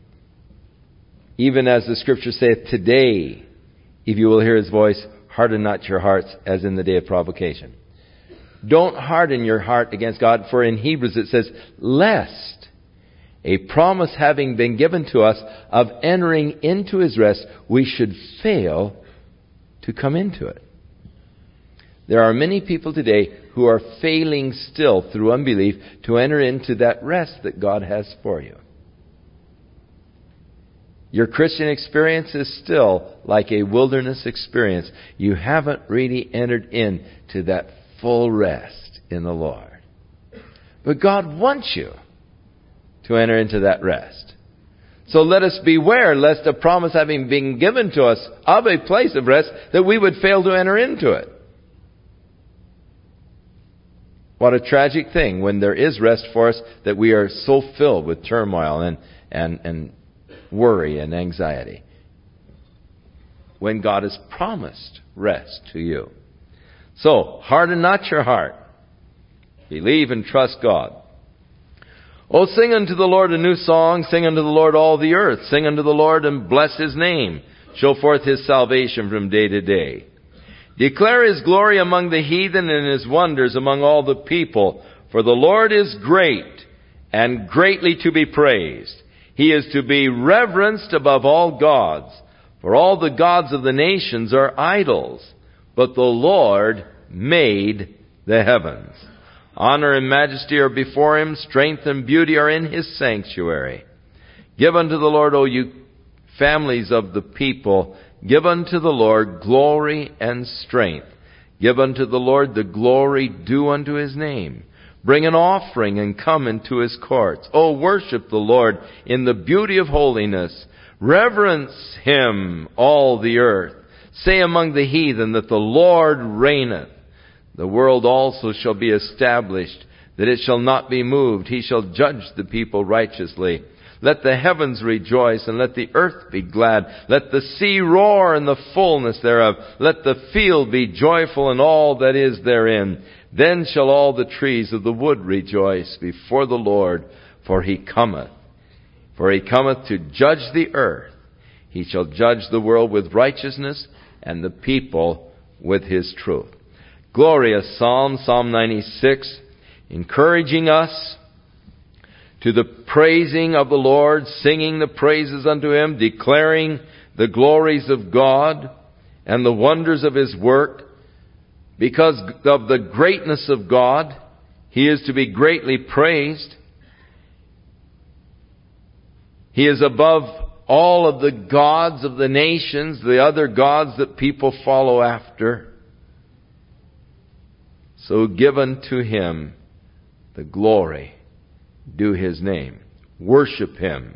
even as the Scripture saith, today, if you will hear His voice, harden not your hearts as in the day of provocation. Don't harden your heart against God, for in Hebrews it says, lest a promise having been given to us of entering into His rest, we should fail to come into it. There are many people today who are failing still through unbelief to enter into that rest that God has for you. your Christian experience is still like a wilderness experience. You haven't really entered into that full rest in the Lord. But God wants you to enter into that rest. So let us beware lest a promise having been given to us of a place of rest, that we would fail to enter into it. What a tragic thing when there is rest for us, that we are so filled with turmoil and, and, and worry and anxiety, when God has promised rest to you. So, harden not your heart. Believe and trust God. Oh, sing unto the Lord a new song. Sing unto the Lord all the earth. Sing unto the Lord and bless His name. Show forth His salvation from day to day. Declare His glory among the heathen and His wonders among all the people. For the Lord is great and greatly to be praised. He is to be reverenced above all gods. For all the gods of the nations are idols, but the Lord made the heavens. Honor and majesty are before Him. Strength and beauty are in His sanctuary. Give unto the Lord, O you families of the people, give unto the Lord glory and strength. Give unto the Lord the glory due unto His name. Bring an offering and come into His courts. O worship the Lord in the beauty of holiness. Reverence Him, all the earth. Say among the heathen that the Lord reigneth. The world also shall be established, that it shall not be moved. He shall judge the people righteously. Let the heavens rejoice, and let the earth be glad. Let the sea roar in the fullness thereof. Let the field be joyful and all that is therein. Then shall all the trees of the wood rejoice before the Lord, for He cometh. For He cometh to judge the earth. He shall judge the world with righteousness, and the people with His truth. Glorious psalm, Psalm ninety-six, encouraging us to the praising of the Lord, singing the praises unto Him, declaring the glories of God and the wonders of His work. Because of the greatness of God, He is to be greatly praised. He is above all of the gods of the nations, the other gods that people follow after. So give unto Him the glory due His name. Worship Him.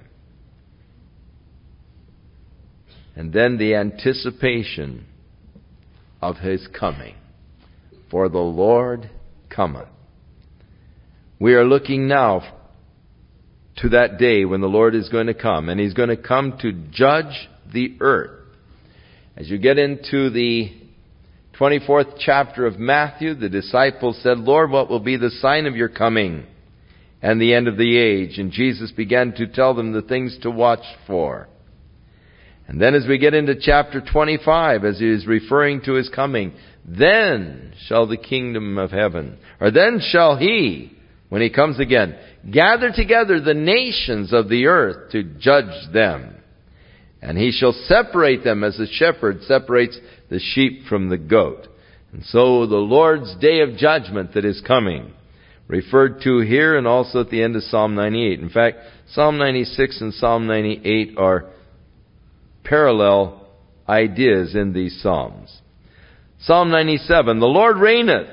And then the anticipation of His coming. For the Lord cometh. We are looking now to that day when the Lord is going to come. And He's going to come to judge the earth. As you get into the twenty-fourth chapter of Matthew, the disciples said, Lord, what will be the sign of your coming and the end of the age? And Jesus began to tell them the things to watch for. And then as we get into chapter twenty-five, as He is referring to His coming, then shall the kingdom of heaven, or then shall He, when He comes again, gather together the nations of the earth to judge them. And He shall separate them as a shepherd separates the sheep from the goat. And so the Lord's day of judgment that is coming, referred to here and also at the end of Psalm ninety-eight. In fact, Psalm ninety-six and Psalm ninety-eight are parallel ideas in these Psalms. Psalm ninety-seven, the Lord reigneth.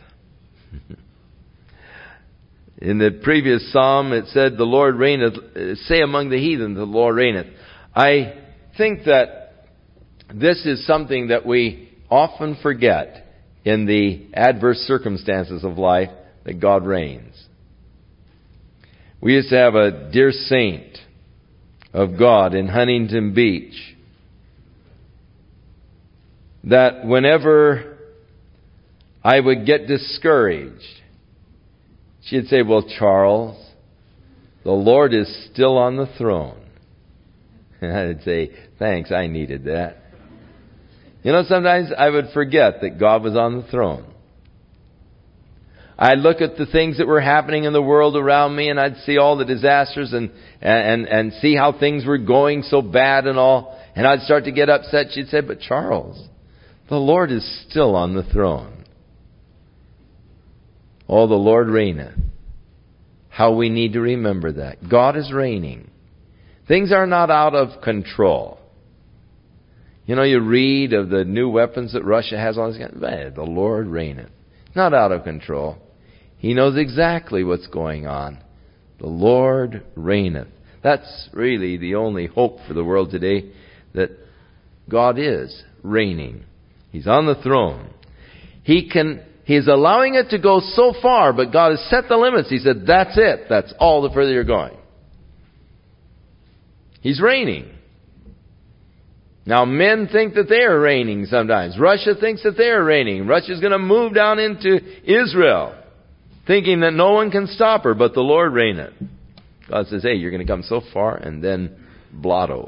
In the previous Psalm it said, the Lord reigneth. Say among the heathen, the Lord reigneth. I think that this is something that we often forget in the adverse circumstances of life, that God reigns. We used to have a dear saint of God in Huntington Beach that whenever I would get discouraged, she'd say, well, Charles, the Lord is still on the throne. And I'd say, thanks, I needed that. You know, sometimes I would forget that God was on the throne. I'd look at the things that were happening in the world around me, and I'd see all the disasters and, and, and see how things were going so bad and all. And I'd start to get upset. She'd say, but Charles, the Lord is still on the throne. Oh, the Lord reigneth. How we need to remember that. God is reigning. Things are not out of control. You know, you read of the new weapons that Russia has on its hand. The Lord reigneth. Not out of control. He knows exactly what's going on. The Lord reigneth. That's really the only hope for the world today, that God is reigning. He's on the throne. He can, He's allowing it to go so far, but God has set the limits. He said, that's it. That's all the further you're going. He's reigning. Now, men think that they are reigning sometimes. Russia thinks that they are reigning. Russia's going to move down into Israel, thinking that no one can stop her, but the Lord reigneth. God says, hey, you're going to come so far, and then blotto.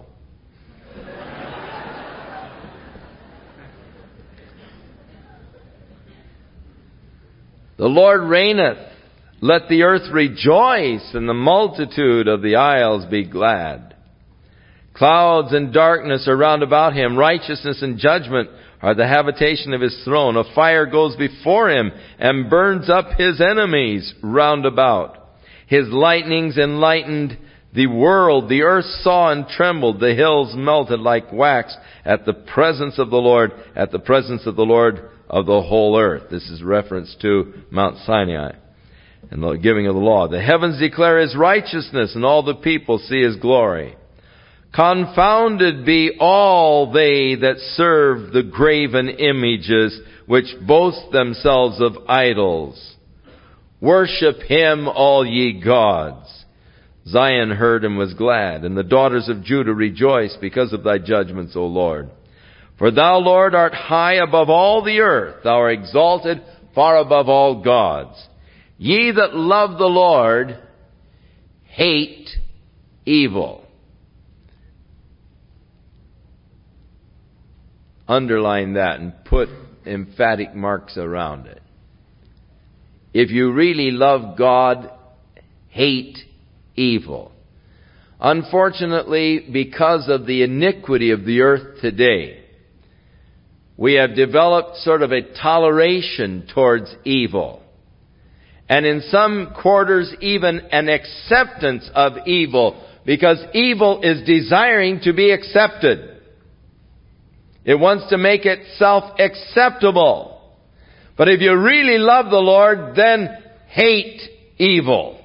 The Lord reigneth. Let the earth rejoice, and the multitude of the isles be glad. Clouds and darkness are round about him. Righteousness and judgment are the habitation of his throne. A fire goes before him and burns up his enemies round about. His lightnings enlightened the world. The earth saw and trembled. The hills melted like wax at the presence of the Lord, at the presence of the Lord of the whole earth. This is reference to Mount Sinai and the giving of the law. The heavens declare his righteousness, and all the people see his glory. Confounded be all they that serve the graven images, which boast themselves of idols. Worship him, all ye gods. Zion heard and was glad, and the daughters of Judah rejoiced because of thy judgments, O Lord. For thou, Lord, art high above all the earth. Thou art exalted far above all gods. Ye that love the Lord hate evil. Underline that and put emphatic marks around it. If you really love God, hate evil. Unfortunately, because of the iniquity of the earth today, we have developed sort of a toleration towards evil. And in some quarters, even an acceptance of evil, because evil is desiring to be accepted. It wants to make itself acceptable. But if you really love the Lord, then hate evil.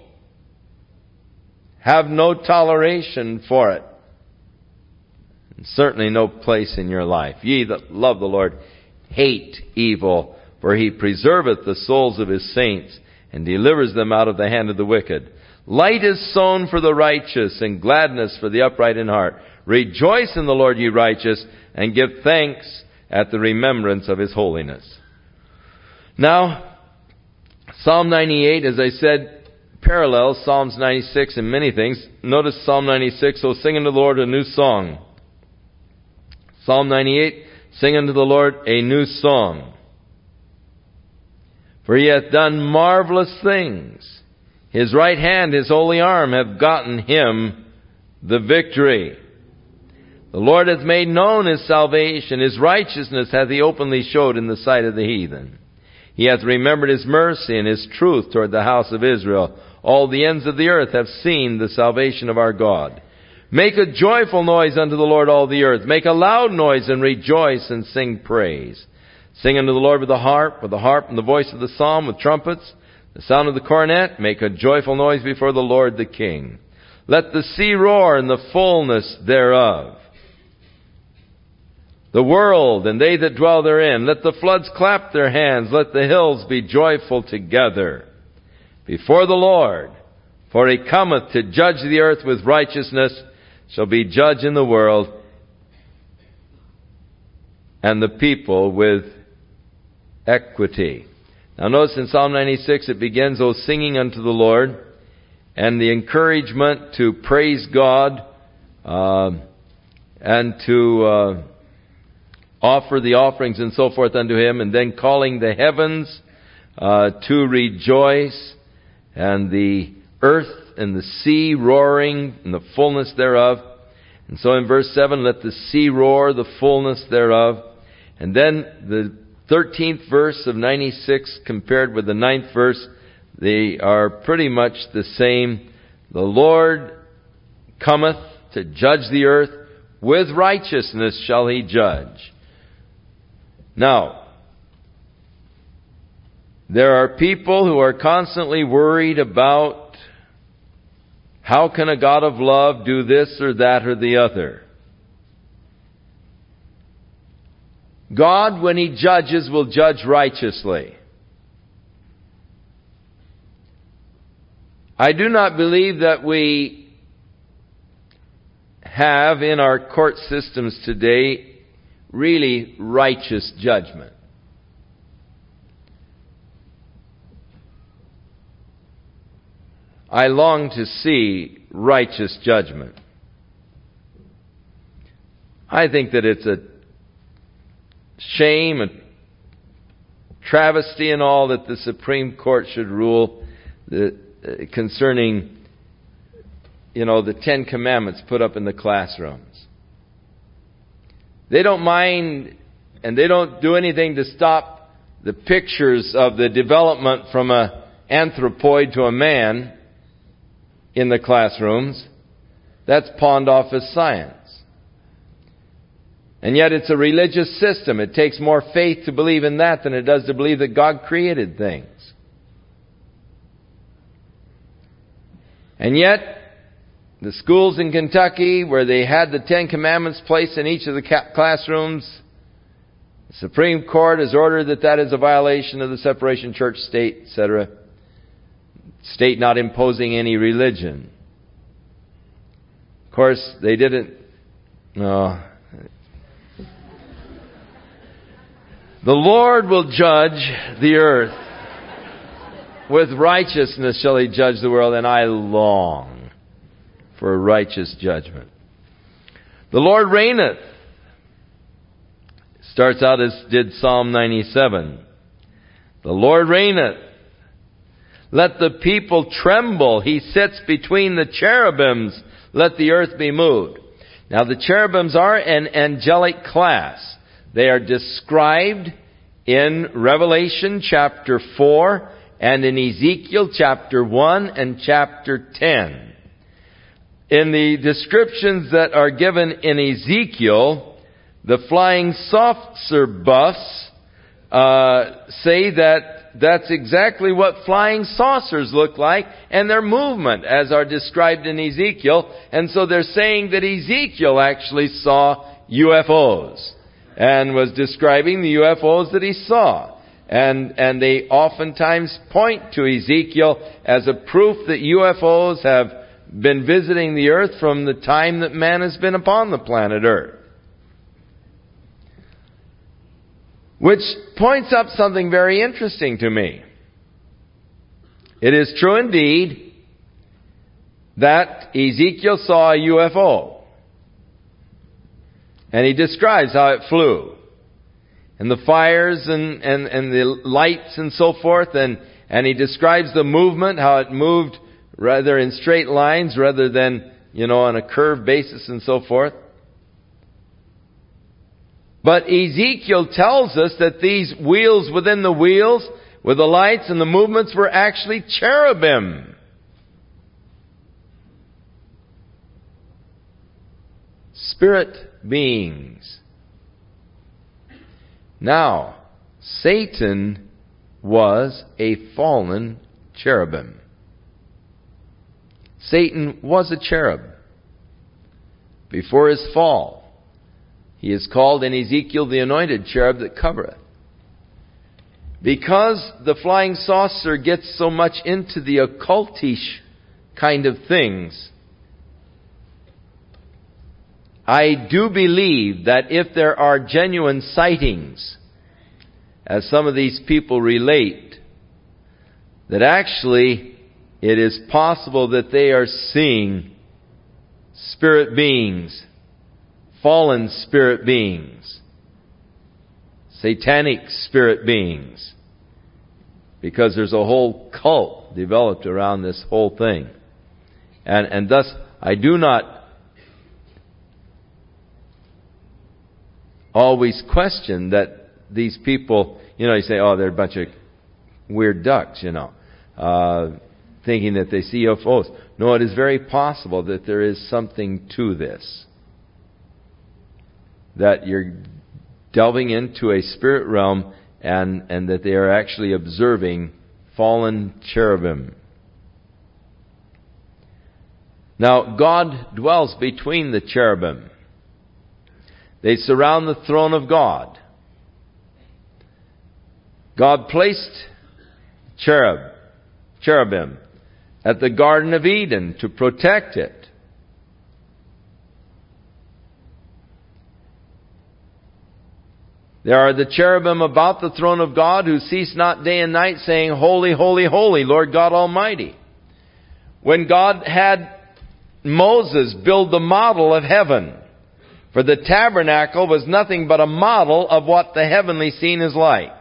Have no toleration for it. And certainly no place in your life. Ye that love the Lord, hate evil, for he preserveth the souls of his saints, and delivers them out of the hand of the wicked. Light is sown for the righteous, and gladness for the upright in heart. Rejoice in the Lord, ye righteous, and give thanks at the remembrance of his holiness. Now, Psalm ninety-eight, as I said, parallels Psalms ninety-six in many things. Notice Psalm ninety-six, "O sing unto the Lord a new song." Psalm ninety-eight, "Sing unto the Lord a new song. For he hath done marvelous things. His right hand, his holy arm have gotten him the victory. The Lord hath made known his salvation. His righteousness hath he openly showed in the sight of the heathen. He hath remembered his mercy and his truth toward the house of Israel. All the ends of the earth have seen the salvation of our God. Make a joyful noise unto the Lord, all the earth. Make a loud noise and rejoice and sing praise. Sing unto the Lord with the harp, with the harp and the voice of the psalm, with trumpets, the sound of the cornet. Make a joyful noise before the Lord the King. Let the sea roar in the fullness thereof. The world and they that dwell therein. Let the floods clap their hands. Let the hills be joyful together before the Lord. For he cometh to judge the earth with righteousness, shall be judge in the world, and the people with equity. Now notice in Psalm ninety-six it begins, O singing unto the Lord, and the encouragement to praise God uh, and to uh, offer the offerings and so forth unto him, and then calling the heavens uh, to rejoice, and the earth and the sea roaring and the fullness thereof. And so in verse seven, let the sea roar, the fullness thereof. And then the thirteenth verse of ninety-six compared with the ninth verse, they are pretty much the same. The Lord cometh to judge the earth. With righteousness shall He judge. Now, there are people who are constantly worried about how can a God of love do this or that or the other. God, when He judges, will judge righteously. I do not believe that we have in our court systems today really righteous judgment. I long to see righteous judgment. I think that it's a shame, a travesty and all that the Supreme Court should rule the, uh, concerning, you know, the Ten Commandments put up in the classrooms. They don't mind, and they don't do anything to stop the pictures of the development from an anthropoid to a man in the classrooms. That's pawned off as science. And yet it's a religious system. It takes more faith to believe in that than it does to believe that God created things. And yet, the schools in Kentucky where they had the Ten Commandments placed in each of the classrooms, the Supreme Court has ordered that that is a violation of the separation church-state, et cetera. State not imposing any religion. Of course, they didn't... No... The Lord will judge the earth. With righteousness shall He judge the world, and I long for a righteous judgment. The Lord reigneth. Starts out as did Psalm ninety-seven. The Lord reigneth. Let the people tremble. He sits between the cherubims. Let the earth be moved. Now the cherubims are an angelic class. They are described in Revelation chapter four and in Ezekiel chapter one and chapter ten. In the descriptions that are given in Ezekiel, the flying saucer buffs uh, say that that's exactly what flying saucers look like and their movement as are described in Ezekiel. And so they're saying that Ezekiel actually saw U F Os. And was describing the U F Os that he saw. And, and they oftentimes point to Ezekiel as a proof that U F Os have been visiting the earth from the time that man has been upon the planet Earth. Which points up something very interesting to me. It is true indeed that Ezekiel saw a U F O. And he describes how it flew. And the fires and, and, and the lights and so forth. And, and he describes the movement, how it moved rather in straight lines rather than, you know, on a curved basis and so forth. But Ezekiel tells us that these wheels within the wheels, with the lights and the movements, were actually cherubim. Spirit beings. Now, Satan was a fallen cherubim. Satan was a cherub. Before his fall, he is called in Ezekiel the anointed cherub that covereth. Because the flying saucer gets so much into the occultish kind of things, I do believe that if there are genuine sightings, as some of these people relate, that actually it is possible that they are seeing spirit beings, fallen spirit beings, satanic spirit beings, because there's a whole cult developed around this whole thing. And, and thus, I do not always question that these people, you know, you say, oh, they're a bunch of weird ducks, you know. Uh, thinking that they see U F Os. No, it is very possible that there is something to this. That you're delving into a spirit realm and, and that they are actually observing fallen cherubim. Now, God dwells between the cherubim. They surround the throne of God. God placed cherub, cherubim at the Garden of Eden to protect it. There are the cherubim about the throne of God who cease not day and night saying, Holy, holy, holy, Lord God Almighty. When God had Moses build the model of heaven, for the tabernacle was nothing but a model of what the heavenly scene is like.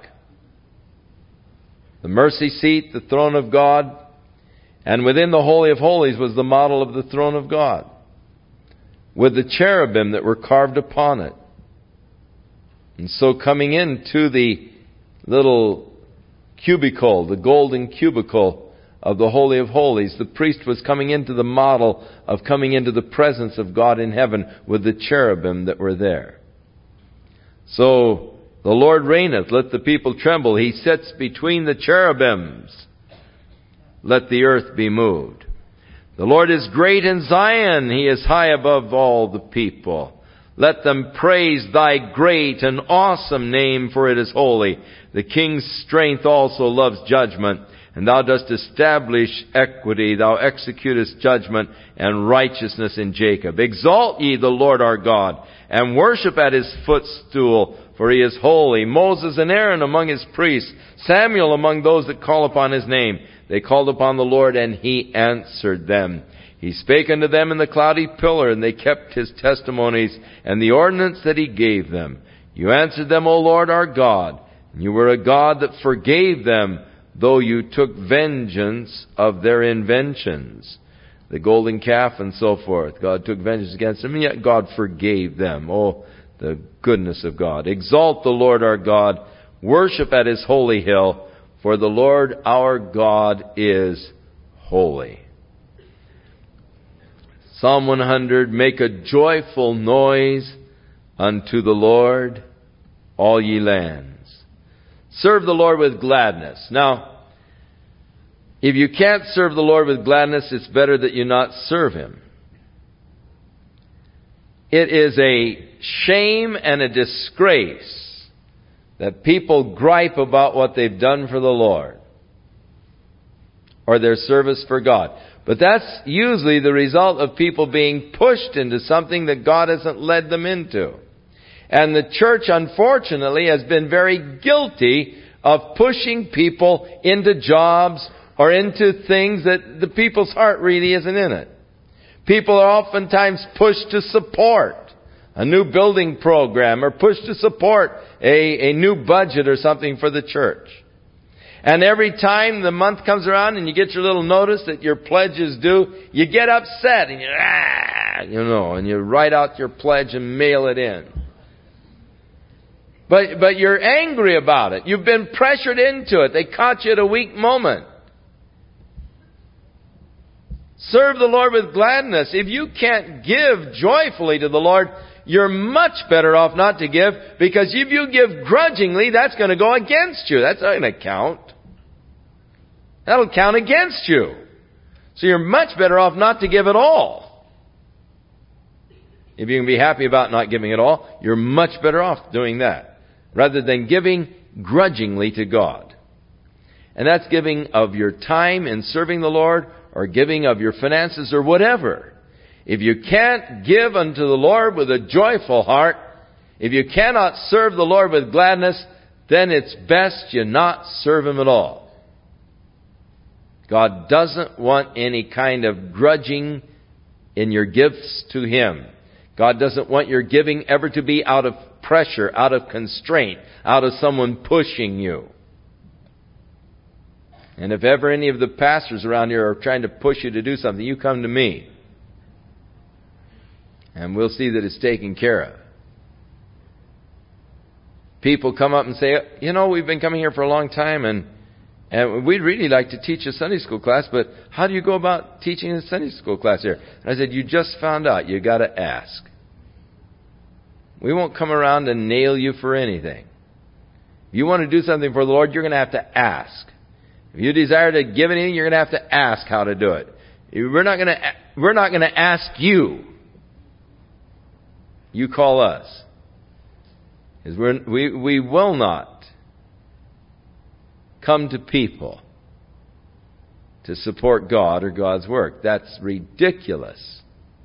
The mercy seat, the throne of God, and within the Holy of Holies was the model of the throne of God, with the cherubim that were carved upon it. And so coming into the little cubicle, the golden cubicle of the Holy of Holies, the priest was coming into the model of coming into the presence of God in heaven with the cherubim that were there. So, the Lord reigneth, let the people tremble. He sits between the cherubims. Let the earth be moved. The Lord is great in Zion. He is high above all the people. Let them praise thy great and awesome name, for it is holy. The king's strength also loves judgment, and thou dost establish equity. Thou executest judgment and righteousness in Jacob. Exalt ye the Lord our God, and worship at his footstool, for he is holy. Moses and Aaron among his priests, Samuel among those that call upon his name. They called upon the Lord, and he answered them. He spake unto them in the cloudy pillar, and they kept his testimonies and the ordinance that he gave them. You answered them, O Lord our God, and you were a God that forgave them, though you took vengeance of their inventions. The golden calf and so forth. God took vengeance against them, and yet God forgave them. Oh, the goodness of God. Exalt the Lord our God. Worship at his holy hill, for the Lord our God is holy. Psalm one hundred, make a joyful noise unto the Lord, all ye lands. Serve the Lord with gladness. Now, if you can't serve the Lord with gladness, it's better that you not serve him. It is a shame and a disgrace that people gripe about what they've done for the Lord or their service for God. But that's usually the result of people being pushed into something that God hasn't led them into. And the church, unfortunately, has been very guilty of pushing people into jobs or into things that the people's heart really isn't in it. People are oftentimes pushed to support a new building program or pushed to support a, a new budget or something for the church. And every time the month comes around and you get your little notice that your pledge is due, you get upset and you, ah, you know, and you write out your pledge and mail it in. But, but you're angry about it. You've been pressured into it. They caught you at a weak moment. Serve the Lord with gladness. If you can't give joyfully to the Lord, you're much better off not to give, because if you give grudgingly, that's going to go against you. That's not going to count. That'll count against you. So you're much better off not to give at all. If you can be happy about not giving at all, you're much better off doing that, rather than giving grudgingly to God. And that's giving of your time in serving the Lord, or giving of your finances, or whatever. If you can't give unto the Lord with a joyful heart, if you cannot serve the Lord with gladness, then it's best you not serve him at all. God doesn't want any kind of grudging in your gifts to him. God doesn't want your giving ever to be out of pressure, out of constraint, out of someone pushing you. And if ever any of the pastors around here are trying to push you to do something, you come to me. And we'll see that it's taken care of. People come up and say, you know, we've been coming here for a long time, and And we'd really like to teach a Sunday school class, but how do you go about teaching a Sunday school class here? And I said, you just found out. You got to ask. We won't come around and nail you for anything. If you want to do something for the Lord, you're going to have to ask. If you desire to give anything, you're going to have to ask how to do it. We're not going to, we're not going to ask you. You call us. Because we're, we, we will not come to people to support God or God's work. That's ridiculous.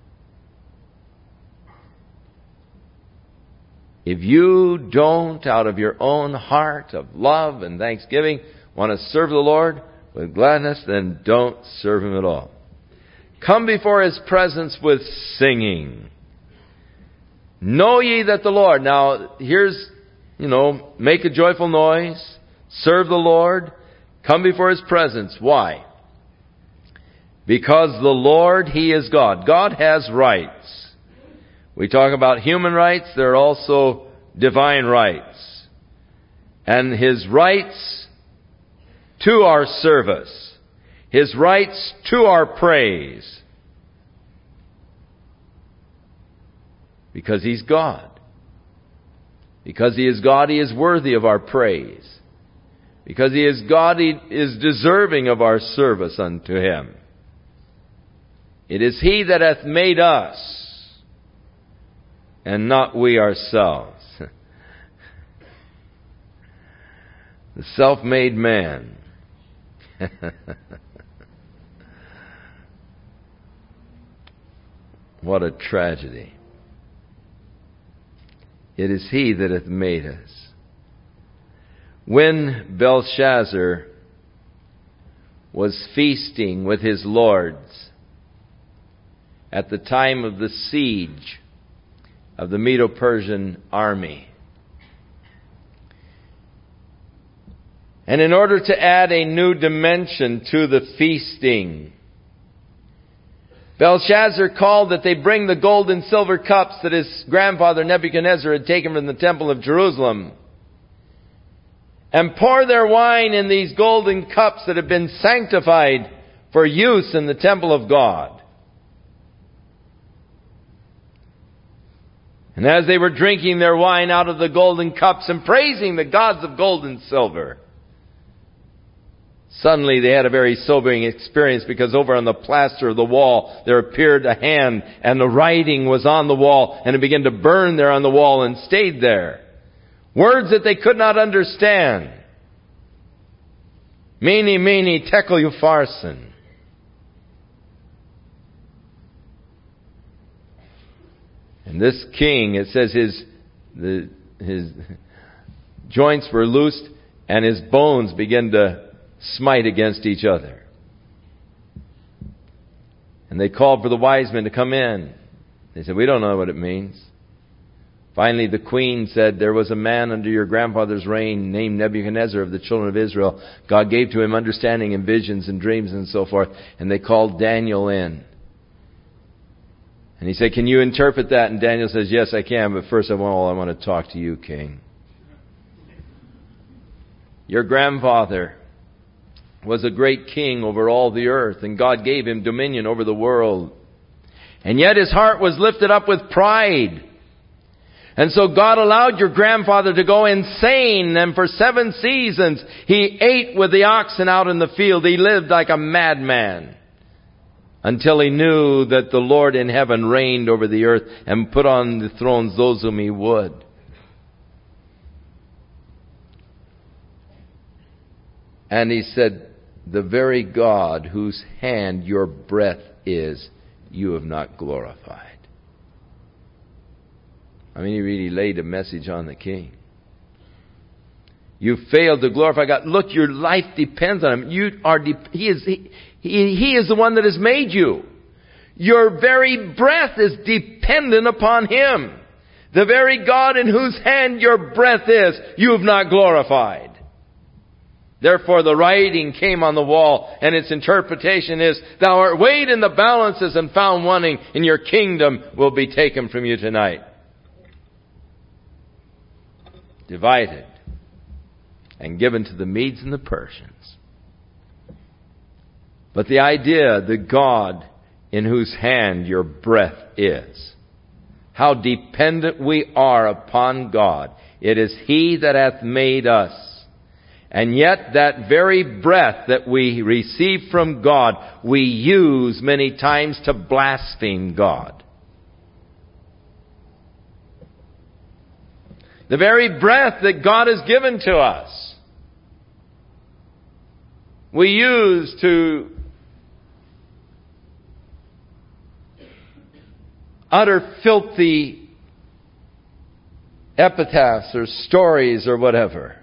If you don't, out of your own heart of love and thanksgiving, want to serve the Lord with gladness, then don't serve Him at all. Come before His presence with singing. Know ye that the Lord... Now, here's, you know, make a joyful noise. Serve the Lord. Come before His presence. Why? Because the Lord, He is God. God has rights. We talk about human rights. There are also divine rights. And His rights to our service. His rights to our praise. Because He's God. Because He is God, He is worthy of our praise. Because He is God, He is deserving of our service unto Him. It is He that hath made us, and not we ourselves. The self-made man. What a tragedy. It is He that hath made us. When Belshazzar was feasting with his lords at the time of the siege of the Medo-Persian army, and in order to add a new dimension to the feasting, Belshazzar called that they bring the gold and silver cups that his grandfather Nebuchadnezzar had taken from the temple of Jerusalem, and pour their wine in these golden cups that have been sanctified for use in the temple of God. And as they were drinking their wine out of the golden cups and praising the gods of gold and silver, suddenly they had a very sobering experience, because over on the plaster of the wall there appeared a hand, and the writing was on the wall, and it began to burn there on the wall and stayed there. Words that they could not understand. Mene, mene, tekel upharsin. And this king, it says his, the, his joints were loosed and his bones began to smite against each other. And they called for the wise men to come in. They said, we don't know what it means. Finally, the queen said, there was a man under your grandfather's reign named Nebuchadnezzar of the children of Israel. God gave to him understanding and visions and dreams and so forth. And they called Daniel in. And he said, can you interpret that? And Daniel says, yes, I can. But first of all, I want to talk to you, king. Your grandfather was a great king over all the earth, and God gave him dominion over the world. And yet his heart was lifted up with pride. And so God allowed your grandfather to go insane, and for seven seasons he ate with the oxen out in the field. He lived like a madman until he knew that the Lord in heaven reigned over the earth and put on the thrones those whom He would. And he said, the very God whose hand your breath is, you have not glorified. I mean, he really laid a message on the king. You failed to glorify God. Look, your life depends on Him. You are. De- he is. He, he, he is the one that has made you. Your very breath is dependent upon Him. The very God in whose hand your breath is, you have not glorified. Therefore the writing came on the wall, and its interpretation is, thou art weighed in the balances and found wanting, and your kingdom will be taken from you tonight. Divided and given to the Medes and the Persians. But the idea, the God in whose hand your breath is. How dependent we are upon God. It is He that hath made us. And yet that very breath that we receive from God, we use many times to blaspheme God. The very breath that God has given to us, we use to utter filthy epitaphs or stories or whatever.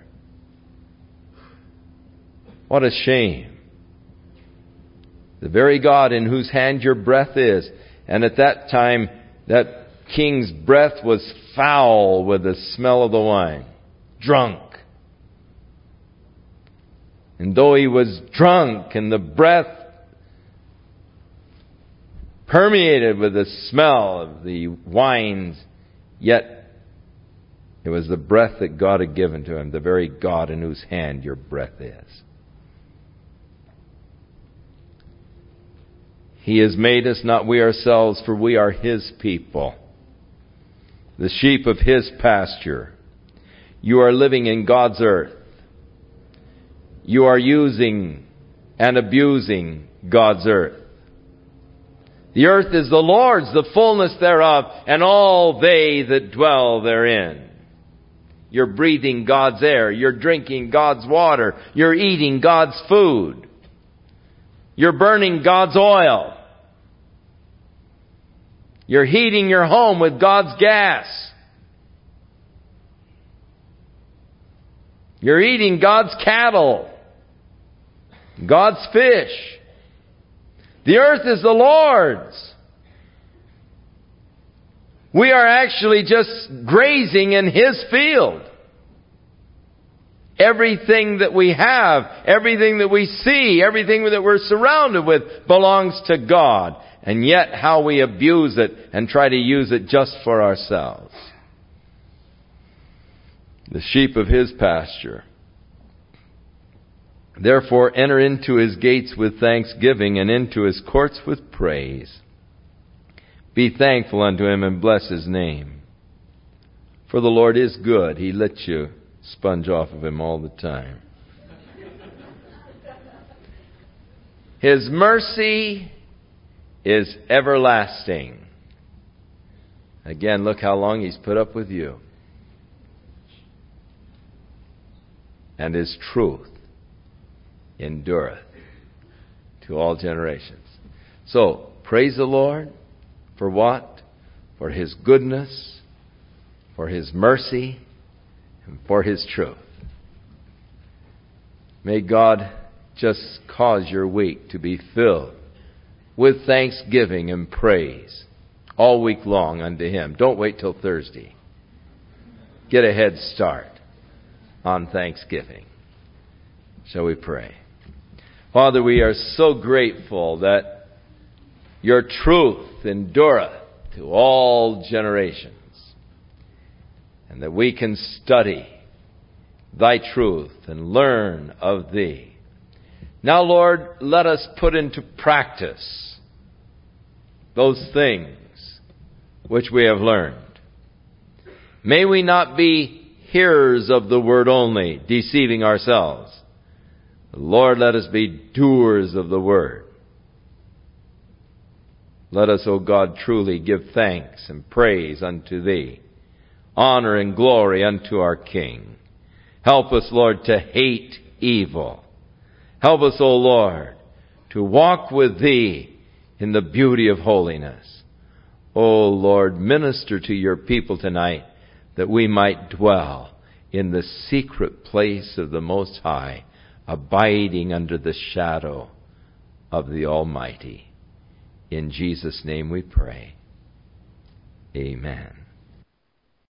What a shame. The very God in whose hand your breath is. And at that time, that king's breath was foul with the smell of the wine. Drunk. And though he was drunk and the breath permeated with the smell of the wines, yet it was the breath that God had given to him, the very God in whose hand your breath is. He has made us, not we ourselves, for we are His people, the sheep of His pasture. You are living in God's earth. You are using and abusing God's earth. The earth is the Lord's, the fullness thereof, and all they that dwell therein. You're breathing God's air. You're drinking God's water. You're eating God's food. You're burning God's oil. You're heating your home with God's gas. You're eating God's cattle, God's fish. The earth is the Lord's. We are actually just grazing in His field. Everything that we have, everything that we see, everything that we're surrounded with belongs to God. And yet how we abuse it and try to use it just for ourselves. The sheep of His pasture. Therefore enter into His gates with thanksgiving and into His courts with praise. Be thankful unto Him and bless His name. For the Lord is good. He lets you sponge off of Him all the time. His mercy is everlasting. Again, look how long He's put up with you. And His truth endureth to all generations. So, praise the Lord. For what? For His goodness, for His mercy, and for His truth. May God just cause your week to be filled with thanksgiving and praise all week long unto Him. Don't wait till Thursday. Get a head start on Thanksgiving. Shall we pray? Father, we are so grateful that your truth endureth to all generations, and that we can study thy truth and learn of thee. Now, Lord, let us put into practice those things which we have learned. May we not be hearers of the word only, deceiving ourselves. Lord, let us be doers of the word. Let us, O God, truly give thanks and praise unto thee, honor and glory unto our King. Help us, Lord, to hate evil. Help us, O Lord, to walk with thee in the beauty of holiness. O Lord, minister to your people tonight that we might dwell in the secret place of the Most High, abiding under the shadow of the Almighty. In Jesus' name we pray. Amen.